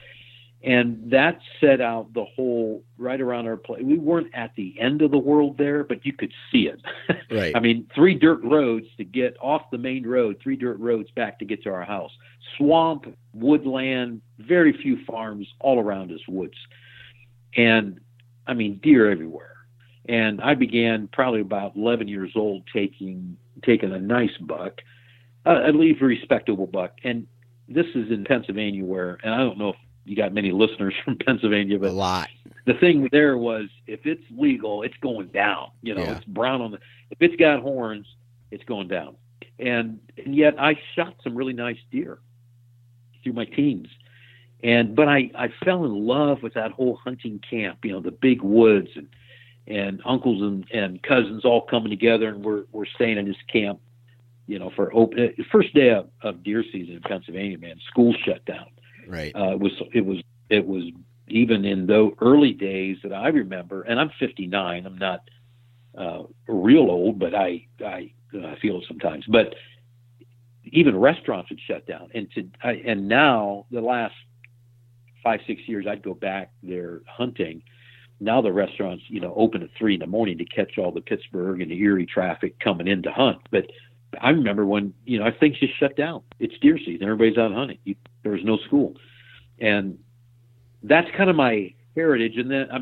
And that set out the whole right around our place. We weren't at the end of the world there, but you could see it. Right. I mean, 3 dirt roads to get off the main road, 3 dirt roads back to get to our house. Swamp, woodland, very few farms, all around us woods. And, deer everywhere. And I began probably about 11 years old taking a nice buck, at least a respectable buck. And this is in Pennsylvania and I don't know if you got many listeners from Pennsylvania, but a lot. The thing there was, if it's legal, it's going down. It's brown if it's got horns, it's going down. And yet I shot some really nice deer through my teens. But I fell in love with that whole hunting camp, the big woods and uncles and cousins all coming together, and we're staying in this camp, for first day of deer season in Pennsylvania, man. School shut down. Right. It was even in those early days that I remember, and I'm 59. I'm not real old, but I feel it sometimes. But even restaurants would shut down, and now the last 5, 6 years, I'd go back there hunting. Now the restaurants, open at 3 a.m. to catch all the Pittsburgh and the Erie traffic coming in to hunt. But I remember when, things just shut down. It's deer season. Everybody's out hunting. There was no school. And that's kind of my heritage. And then,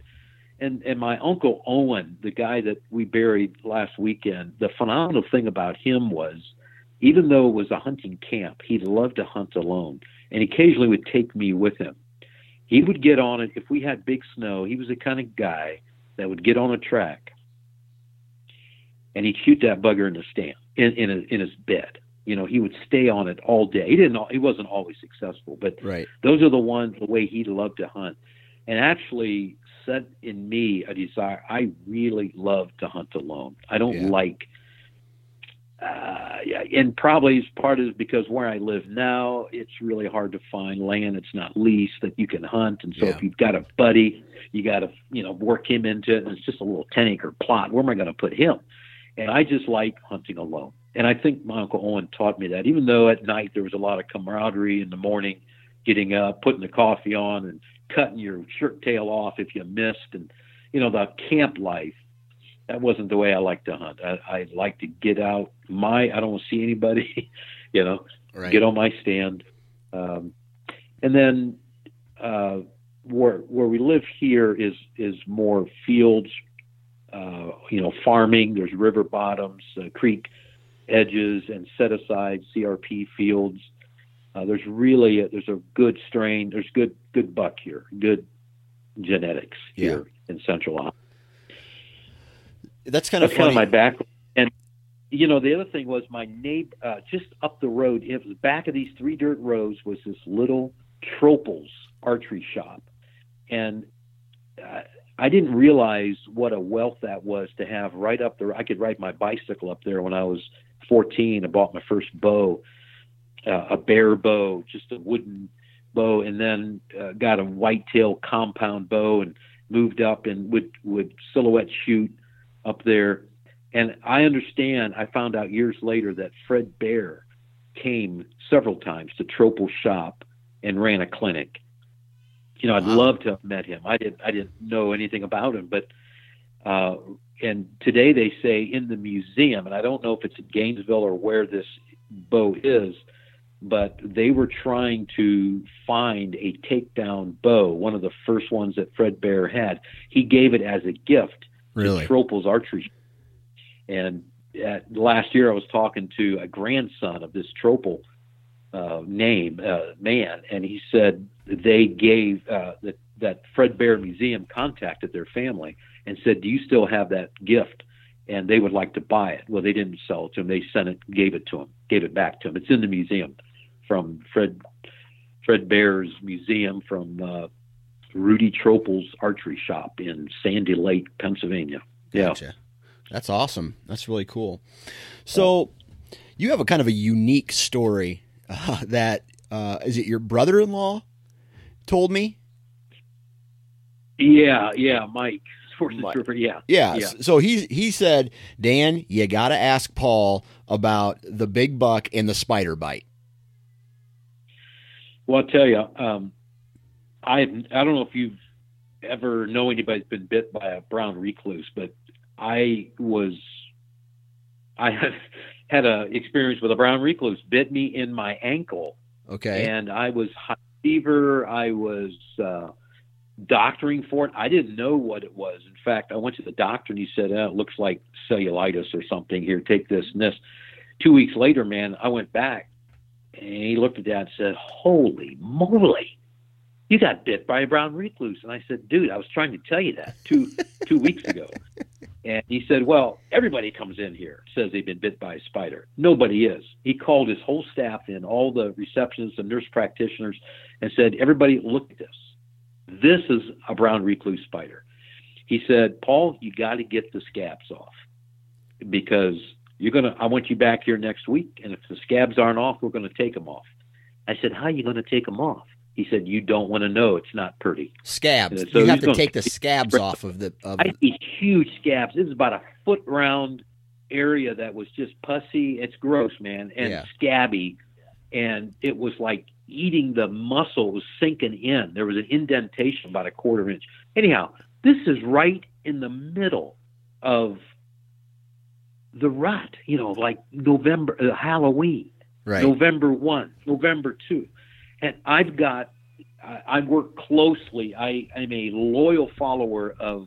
and my Uncle Owen, the guy that we buried last weekend, the phenomenal thing about him was, even though it was a hunting camp, he loved to hunt alone. And occasionally would take me with him. He would get on it. If we had big snow, he was the kind of guy that would get on a track and he'd shoot that bugger in the stand in his bed. He would stay on it all day. He wasn't always successful, but right. Those are the way he loved to hunt, and actually set in me a desire. I really love to hunt alone. I don't like and probably part is because where I live now, it's really hard to find land. It's not leased that you can hunt. And so if you've got a buddy, you got to, work him into it. And it's just a little 10-acre plot. Where am I going to put him? And I just like hunting alone. And I think my Uncle Owen taught me that, even though at night there was a lot of camaraderie in the morning, getting up, putting the coffee on and cutting your shirt tail off if you missed. And, the camp life, that wasn't the way I like to hunt. I like to get out. I don't want to see anybody, Right. Get on my stand. And then where we live here is more fields, farming. There's river bottoms, creek edges, and set aside CRP fields. There's a good strain. There's good buck here, good genetics here in Central Ohio. That's kind of my background. And the other thing was my neighbor just up the road. It was the back of these 3 dirt roads was this little Troples archery shop, and I didn't realize what a wealth that was to have right up there. I could ride my bicycle up there when I was 14. I bought my first bow, a bear bow, just a wooden bow, and then got a whitetail compound bow and moved up and would silhouette shoot up there. And I found out years later that Fred Bear came several times to Tropel shop and ran a clinic. I'd love to have met him. I didn't know anything about him, but and today they say in the museum, and I don't know if it's in Gainesville or where this bow is, but they were trying to find a takedown bow, one of the first ones that Fred Bear had. He gave it as a gift to Tropel's archery. And last year I was talking to a grandson of this Tropel man, and he said they gave that Fred Bear Museum contacted their family and said, "Do you still have that gift?" And they would like to buy it. Well, they didn't sell it to him. They gave it back to him. It's in the museum from Fred Bear's museum from Rudy Tropel's archery shop in Sandy Lake, Pennsylvania. Gotcha. Yeah. That's awesome. That's really cool. So you have a kind of a unique story that is it your brother-in-law told me? Yeah, Mike. Yeah. So he said, Dan, you got to ask Paul about the big buck and the spider bite. Well, I'll tell you, I don't know if you've ever know anybody that's been bit by a brown recluse, but I had a experience with a brown recluse. Bit me in my ankle. Okay. And I was high fever. I was doctoring for it. I didn't know what it was. In fact, I went to the doctor and he said, it looks like cellulitis or something. Here, take this and this. 2 weeks later, man, I went back and he looked at that and said, holy moly, you got bit by a brown recluse. And I said, dude, I was trying to tell you that two weeks ago. And he said, well, everybody comes in here, says they've been bit by a spider. Nobody is. He called his whole staff in, all the receptionists and nurse practitioners, and said, everybody look at this. This is a brown recluse spider. He said, Paul, you got to get the scabs off because I want you back here next week. And if the scabs aren't off, we're going to take them off. I said, how are you going to take them off? He said, you don't want to know. It's not pretty. Scabs. So you have to take the scabs off of the... I had these huge scabs. This is about a foot round area that was just pussy. It's gross, man, and scabby. And it was like eating the muscle. It was sinking in. There was an indentation about a quarter inch. Anyhow, this is right in the middle of the rut, like November, Halloween, right? November 1, November 2. And I work closely. I'm a loyal follower of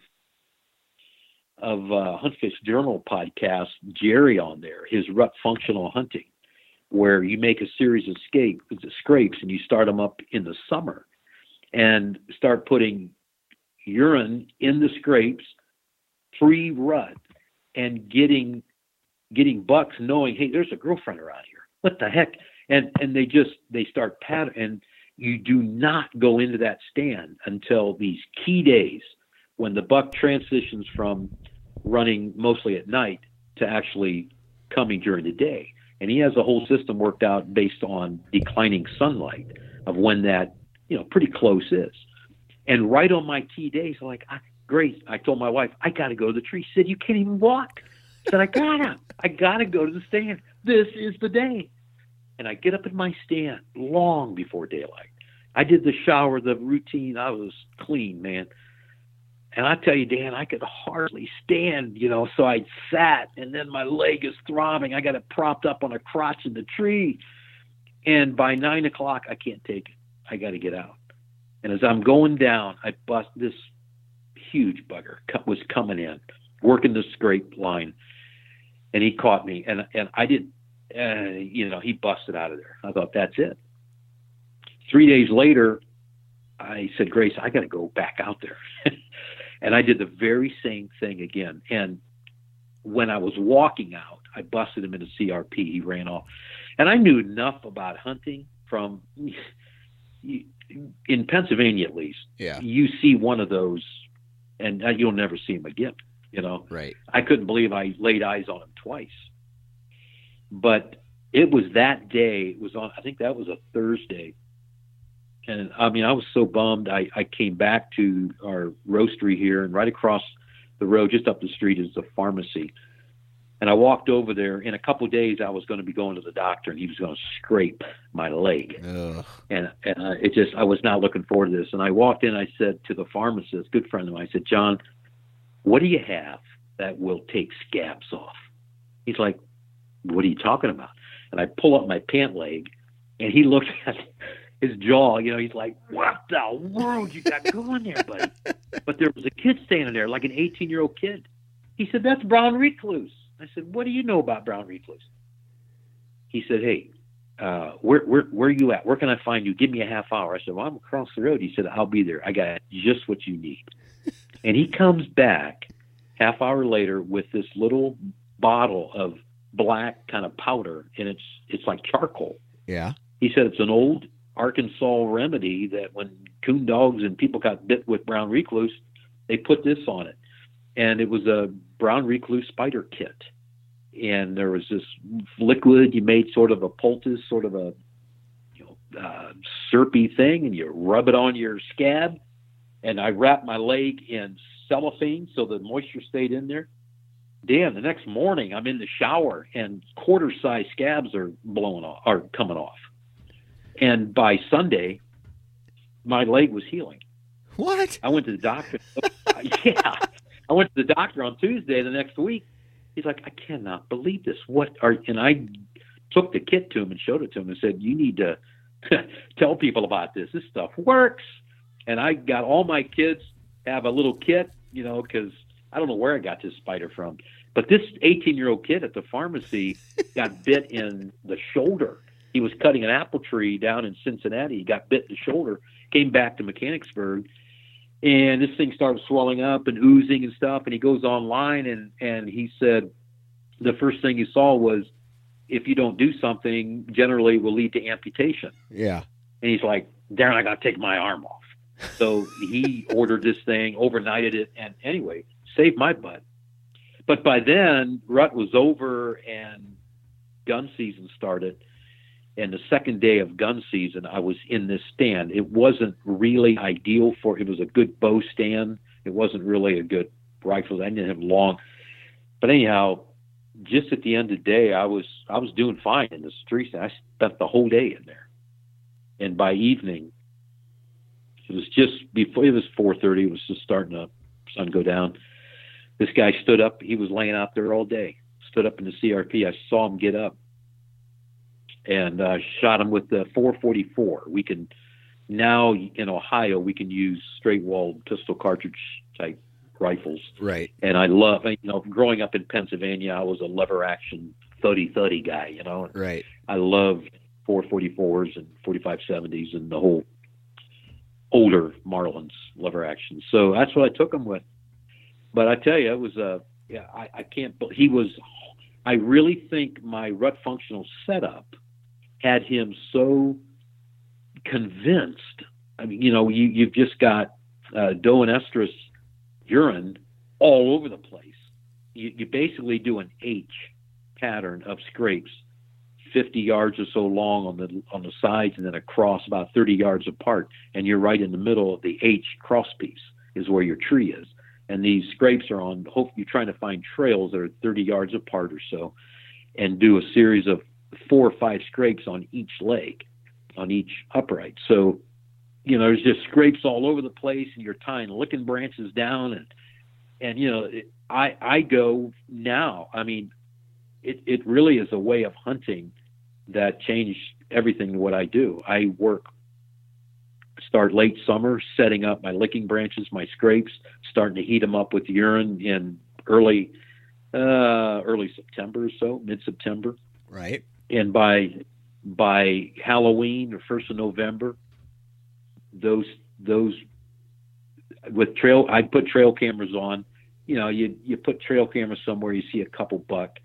Huntfish Journal podcast, Jerry on there, his Rut Functional Hunting, where you make a series of scrapes and you start them up in the summer and start putting urine in the scrapes pre-rut and getting bucks knowing, hey, there's a girlfriend around here. What the heck? And they start pattern, and you do not go into that stand until these key days when the buck transitions from running mostly at night to actually coming during the day. And he has a whole system worked out based on declining sunlight of when that, pretty close is. And right on my tee days, I'm like, Grace, I told my wife, I got to go to the tree. She said, you can't even walk. I said, I gotta go to the stand. This is the day. And I get up in my stand long before daylight. I did the shower, the routine. I was clean, man. And I tell you, Dan, I could hardly stand, so I sat, and then my leg is throbbing. I got it propped up on a crotch in the tree. And by 9 o'clock, I can't take it. I got to get out. And as I'm going down, I bust this huge bugger was coming in, working the scrape line. And he caught me. And I didn't, he busted out of there. I thought, that's it. 3 days later, I said, Grace, I got to go back out there. And I did the very same thing again. And when I was walking out, I busted him into CRP. He ran off. And I knew enough about hunting from, in Pennsylvania at least, you see one of those and you'll never see him again, Right. I couldn't believe I laid eyes on him twice. But it was that day. It was on, I think that was a Thursday. And I mean, I was so bummed. I came back to our roastery here, and right across the road, just up the street, is the pharmacy. And I walked over there. In a couple of days, I was going to be going to the doctor, and he was going to scrape my leg. Ugh. And I was not looking forward to this. And I walked in. I said to the pharmacist, good friend of mine, I said, John, what do you have that will take scabs off? He's like, what are you talking about? And I pull up my pant leg, and he looks at his jaw, he's like, what the world you got going there, buddy? But there was a kid standing there, like an 18-year-old kid. He said, that's brown recluse. I said, what do you know about brown recluse? He said, hey, where are you at? Where can I find you? Give me a half hour. I said, well, I'm across the road. He said, I'll be there. I got just what you need. And he comes back half hour later with this little bottle of black kind of powder, and it's like charcoal. Yeah. He said it's an old Arkansas remedy that when coon dogs and people got bit with brown recluse, they put this on it. And it was a brown recluse spider kit. And there was this liquid you made, sort of a poultice, sort of a syrupy thing, and you rub it on your scab. And I wrapped my leg in cellophane so the moisture stayed in there. Dan, the next morning I'm in the shower and quarter-size scabs are coming off. And by Sunday, my leg was healing. What? I went to the doctor. Yeah. I went to the doctor on Tuesday the next week. He's like, I cannot believe this. And I took the kit to him and showed it to him and said, you need to tell people about this. This stuff works. And I got all my kids have a little kit, because I don't know where I got this spider from. But this 18-year-old kid at the pharmacy got bit in the shoulder. He was cutting an apple tree down in Cincinnati. He got bit in the shoulder, came back to Mechanicsburg, and this thing started swelling up and oozing and stuff. And he goes online, and he said the first thing he saw was, if you don't do something, generally will lead to amputation. Yeah. And he's like, Darren, I got to take my arm off. So he ordered this thing, overnighted it, and anyway, saved my butt. But by then, rut was over and gun season started. And the second day of gun season, I was in this stand. It wasn't really ideal it was a good bow stand. It wasn't really a good rifle. I didn't have long. But anyhow, just at the end of the day, I was doing fine in the streets. I spent the whole day in there. And by evening, it was just before, it was 4:30. It was just starting to sun go down. This guy stood up. He was laying out there all day. Stood up in the CRP. I saw him get up and shot him with the 444. We can now in Ohio we can use straight-walled pistol cartridge type rifles. Right. And I love, growing up in Pennsylvania, I was a lever action 30-30 guy. Right. I loved 444s and 45-70s and the whole older Marlins lever action. So that's what I took him with. But I tell you, it was I can't. I really think my rut functional setup had him so convinced. I mean, you've just got doe and estrus urine all over the place. You basically do an H pattern of scrapes, 50 yards or so long on the sides, and then across about 30 yards apart. And you're right in the middle of the H cross piece is where your tree is. And these scrapes are on, you're trying to find trails that are 30 yards apart or so, and do a series of 4 or 5 scrapes on each leg, on each upright. So, there's just scrapes all over the place, and you're tying licking branches down. And I go now, I mean, it really is a way of hunting that changed everything what I do. I start late summer, setting up my licking branches, my scrapes, starting to heat them up with urine in early September or so, mid-September. Right. And by Halloween or 1st of November, those with I put trail cameras on. You put trail cameras somewhere, you see a couple buck.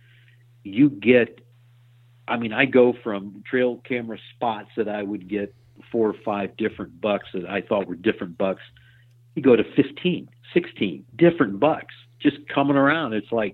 I go from trail camera spots that I would get 4 or 5 different bucks that I thought were different bucks. You go to 15, 16 different bucks just coming around. It's like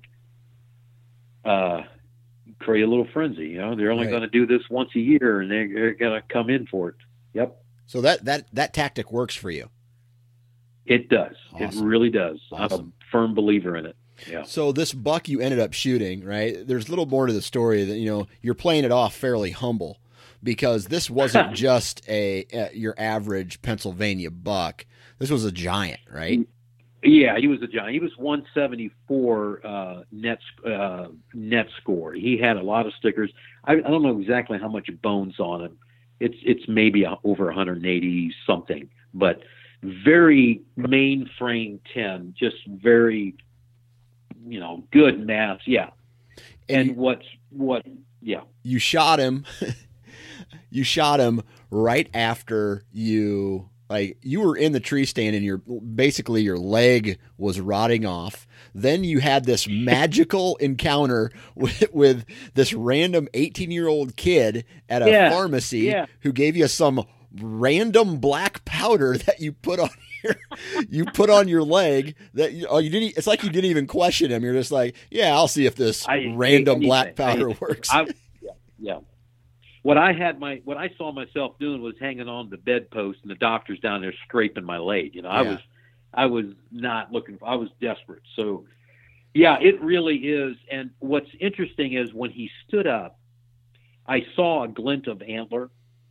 create a little frenzy. They're only going to do this once a year, and they're going to come in for it. Yep. So that tactic works for you. It does. Awesome. It really does. Awesome. I'm a firm believer in it. Yeah. So this buck you ended up shooting, right? There's a little more to the story that, you're playing it off fairly humble, because this wasn't just your average Pennsylvania buck. This was a giant, right? Yeah, he was a giant. He was 174 net score. He had a lot of stickers. I don't know exactly how much bones on him. It's maybe over 180 something, but very mainframe 10, just very, good mass. Yeah. And you shot him, you shot him right after you were in the tree stand and your leg was rotting off. Then you had this magical encounter with this random 18-year-old kid at a pharmacy who gave you some random black powder that you put on your leg that you didn't. It's like you didn't even question him. You're just like, yeah, I'll see if this random black powder works. Yeah. What I saw myself doing was hanging on the bedpost, and the doctor's down there scraping my leg. I was not looking. I was desperate. So, yeah, it really is. And what's interesting is when he stood up, I saw a glint of antler.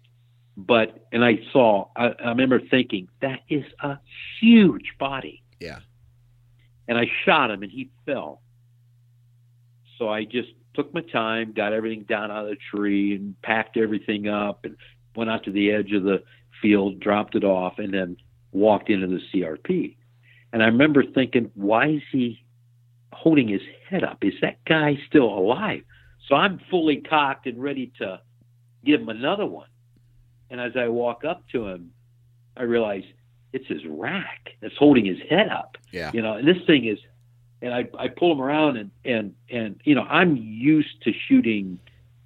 I remember thinking, that is a huge body. Yeah. And I shot him and he fell. So I just took my time, got everything down out of the tree and packed everything up and went out to the edge of the field, dropped it off, and then walked into the CRP. And I remember thinking, why is he holding his head up? Is that guy still alive? So I'm fully cocked and ready to give him another one. And as I walk up to him, I realize it's his rack that's holding his head up. Yeah. And this thing is, and I pull him around and I'm used to shooting,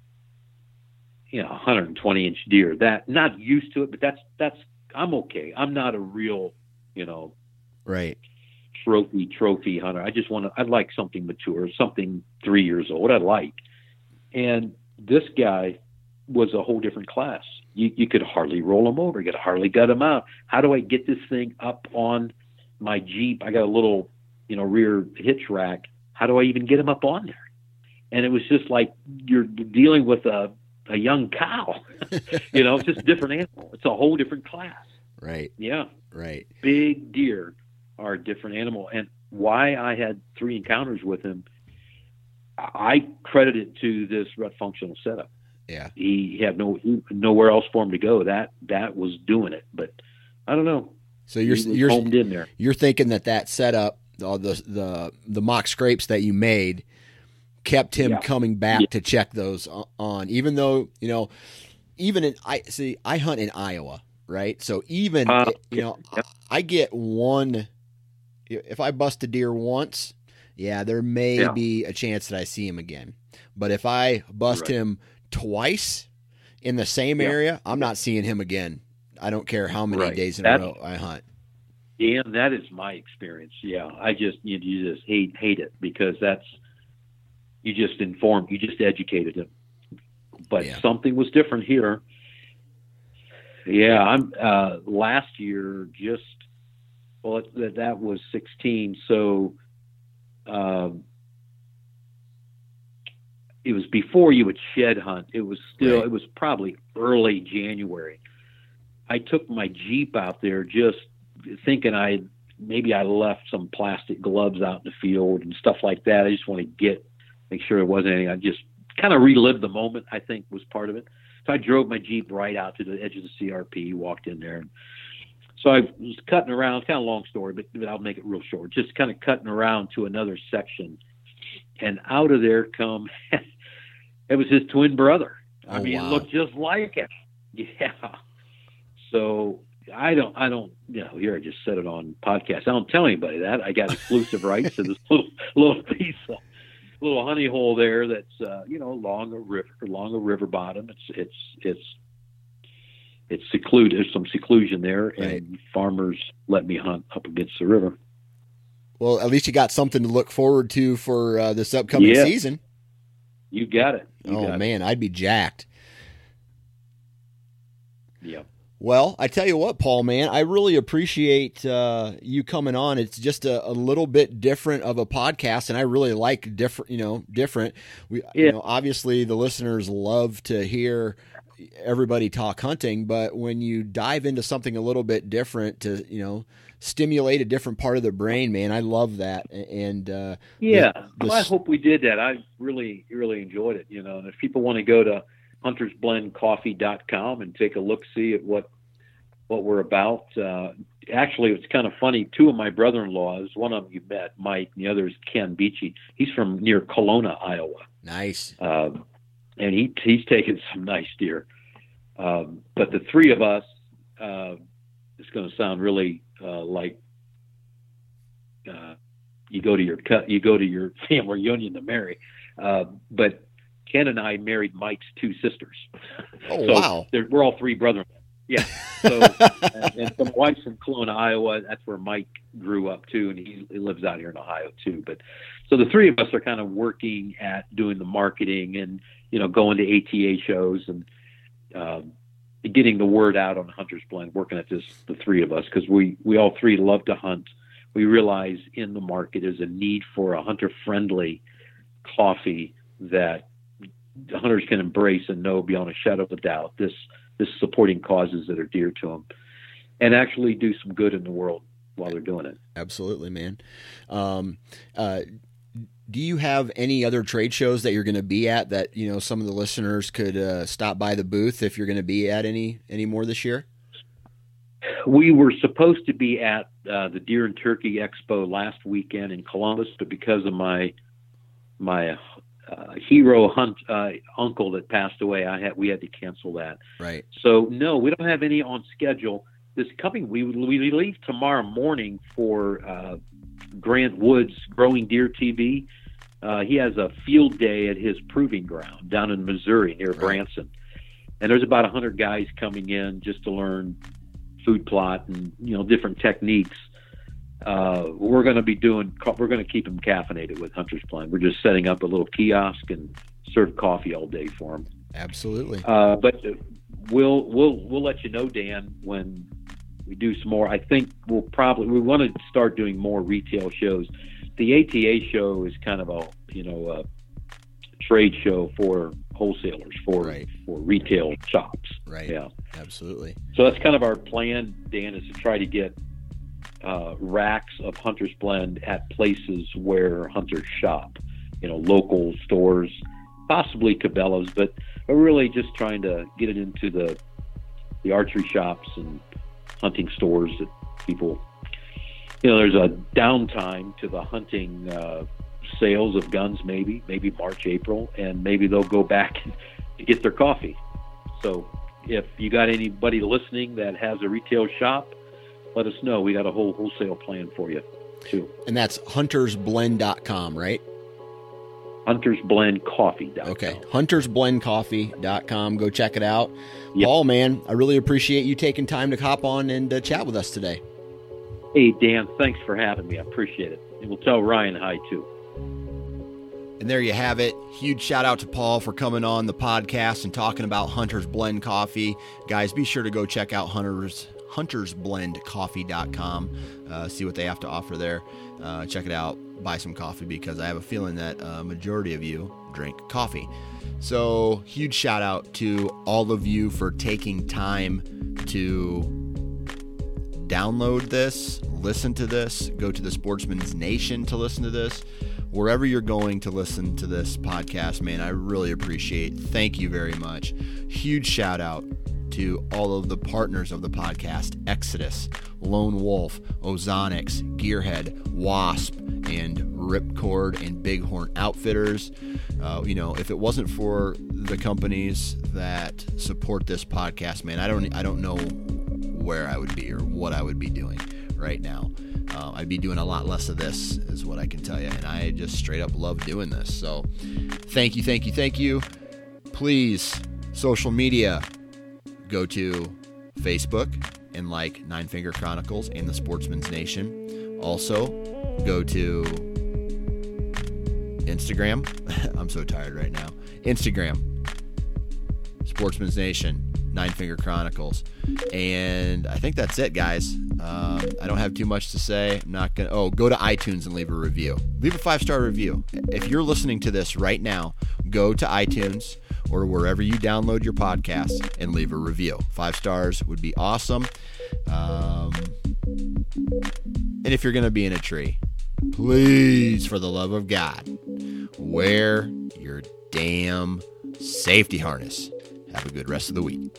120-inch deer. That, not used to it, but that's I'm okay. I'm not a real, right. trophy hunter. I'd like something mature, something 3 years old. I'd like. And this guy was a whole different class. You could hardly roll him over. You could hardly gut him out. How do I get this thing up on my Jeep? I got a little, rear hitch rack. How do I even get him up on there? And it was just like you're dealing with a young cow. It's just a different animal. It's a whole different class. Right. Yeah. Right. Big deer are a different animal. And why I had 3 encounters with him, I credit it to this rut functional setup. Yeah. He had nowhere else for him to go. That was doing it. But I don't know. So you're homed in there. You're thinking that setup, the mock scrapes that you made, kept him coming back to check those on, even though I hunt in Iowa, right? So even I get one. If I bust a deer once, there may be a chance that I see him again. But if I bust him twice in the same area, I'm not seeing him again. I don't care how many days in a row I hunt. Yeah, that is my experience. Yeah, you just hate it because You just informed, you just educated him. But Yeah. something was different here. Yeah, I'm last year that was 16, so it was before you would shed hunt. It was still Right. It was probably early January. I took my Jeep out there just thinking maybe I left some plastic gloves out in the field and stuff like that. I just want to make sure there wasn't anything. I just kind of relived the moment, I think, was part of it. So I drove my Jeep right out to the edge of the CRP, walked in there. And so I was cutting around. It's kind of a long story, but I'll make it real short. Just kind of cutting around to another section. And out of there it was his twin brother. I Oh, mean, wow. It looked just like him. Yeah. So I don't, here I just said it on podcast. I don't tell anybody that. I got exclusive rights to this little piece of little honey hole there that's along a river bottom. It's secluded. There's some seclusion there, and farmers let me hunt up against the river. Well, at least you got something to look forward to for this upcoming season. You got it. Man, I'd be jacked. Yeah. Well, I tell you what, Paul, man, I really appreciate you coming on. It's just a little bit different of a podcast, and I really like different. Obviously the listeners love to hear everybody talk hunting, but when you dive into something a little bit different to, stimulate a different part of the brain, man, I love that. And I hope we did that. I really, really enjoyed it. And if people want to go to huntersblendcoffee.com and take a look-see at what we're about. Actually, it's kind of funny. Two of my brother-in-laws, one of them you met, Mike, and the other is Ken Beachy. He's from near Kelowna, Iowa. Nice. And he's taken some nice deer. But the three of us, it's going to sound really like you go to your family reunion to marry. But Ken and I married Mike's two sisters. Oh, so wow. We're all three brother-in-law. Yeah. So, and my wife's from Kelowna, Iowa. That's where Mike grew up too, and he lives out here in Ohio too. But so the three of us are kind of working at doing the marketing and going to ATA shows and getting the word out on Hunter's Blend. Working at this, the three of us, because we all three love to hunt. We realize in the market is a need for a hunter-friendly coffee that the hunters can embrace and know beyond a shadow of a doubt this supporting causes that are dear to them and actually do some good in the world while they're doing it. Absolutely, man. Do you have any other trade shows that you're going to be at that, some of the listeners could stop by the booth if you're going to be at any more this year? We were supposed to be at the Deer and Turkey Expo last weekend in Columbus, but because of my hero hunt uncle that passed away, we had to cancel that. Right. So no, we don't have any on schedule. This coming, we leave tomorrow morning for Grant Woods Growing Deer TV. He has a field day at his proving ground down in Missouri near Branson, and there's about 100 guys coming in just to learn food plot and different techniques. We're going to keep them caffeinated with Hunter's Blend. We're just setting up a little kiosk and serve coffee all day for them. Absolutely. But we'll let you know, Dan, when we do some more. I think we want to start doing more retail shows. The ATA show is kind of a trade show for wholesalers, for retail shops. Right. Yeah. Absolutely. So that's kind of our plan, Dan, is to try to get racks of Hunter's Blend at places where hunters shop, local stores, possibly Cabela's, but really just trying to get it into the archery shops and hunting stores that people, there's a downtime to the hunting sales of guns, maybe March, April, and maybe they'll go back to get their coffee. So if you got anybody listening that has a retail shop, let us know. We got a whole wholesale plan for you too. And that's huntersblend.com, right? huntersblendcoffee.com. Okay. huntersblendcoffee.com. Go check it out. Yep. Paul, man, I really appreciate you taking time to hop on and chat with us today. Hey, Dan, thanks for having me. I appreciate it. And we'll tell Ryan hi too. And there you have it. Huge shout out to Paul for coming on the podcast and talking about Hunter's Blend Coffee. Guys, be sure to go check out huntersblendcoffee.com. See what they have to offer there. Check it out. Buy some coffee, because I have a feeling that a majority of you drink coffee. So huge shout out to all of you for taking time to download this, listen to this, go to the Sportsman's Nation to listen to this. Wherever you're going to listen to this podcast, man, I really appreciate. Thank you very much. Huge shout out to all of the partners of the podcast: Exodus, Lone Wolf, Ozonics, Gearhead, Wasp, and Ripcord and Bighorn Outfitters. If it wasn't for the companies that support this podcast, man, I don't know where I would be or what I would be doing right now. I'd be doing a lot less of this, is what I can tell you, and I just straight up love doing this. So thank you. Please, social media, go to Facebook and like Nine Finger Chronicles and the Sportsman's Nation. Also, go to Instagram. I'm so tired right now. Instagram, Sportsman's Nation, Nine Finger Chronicles. And I think that's it, guys. I don't have too much to say. I'm not going to... go to iTunes and leave a review. Leave a 5-star review. If you're listening to this right now, go to iTunes or wherever you download your podcast and leave a review. 5 stars would be awesome. And if you're going to be in a tree, please, for the love of God, wear your damn safety harness. Have a good rest of the week.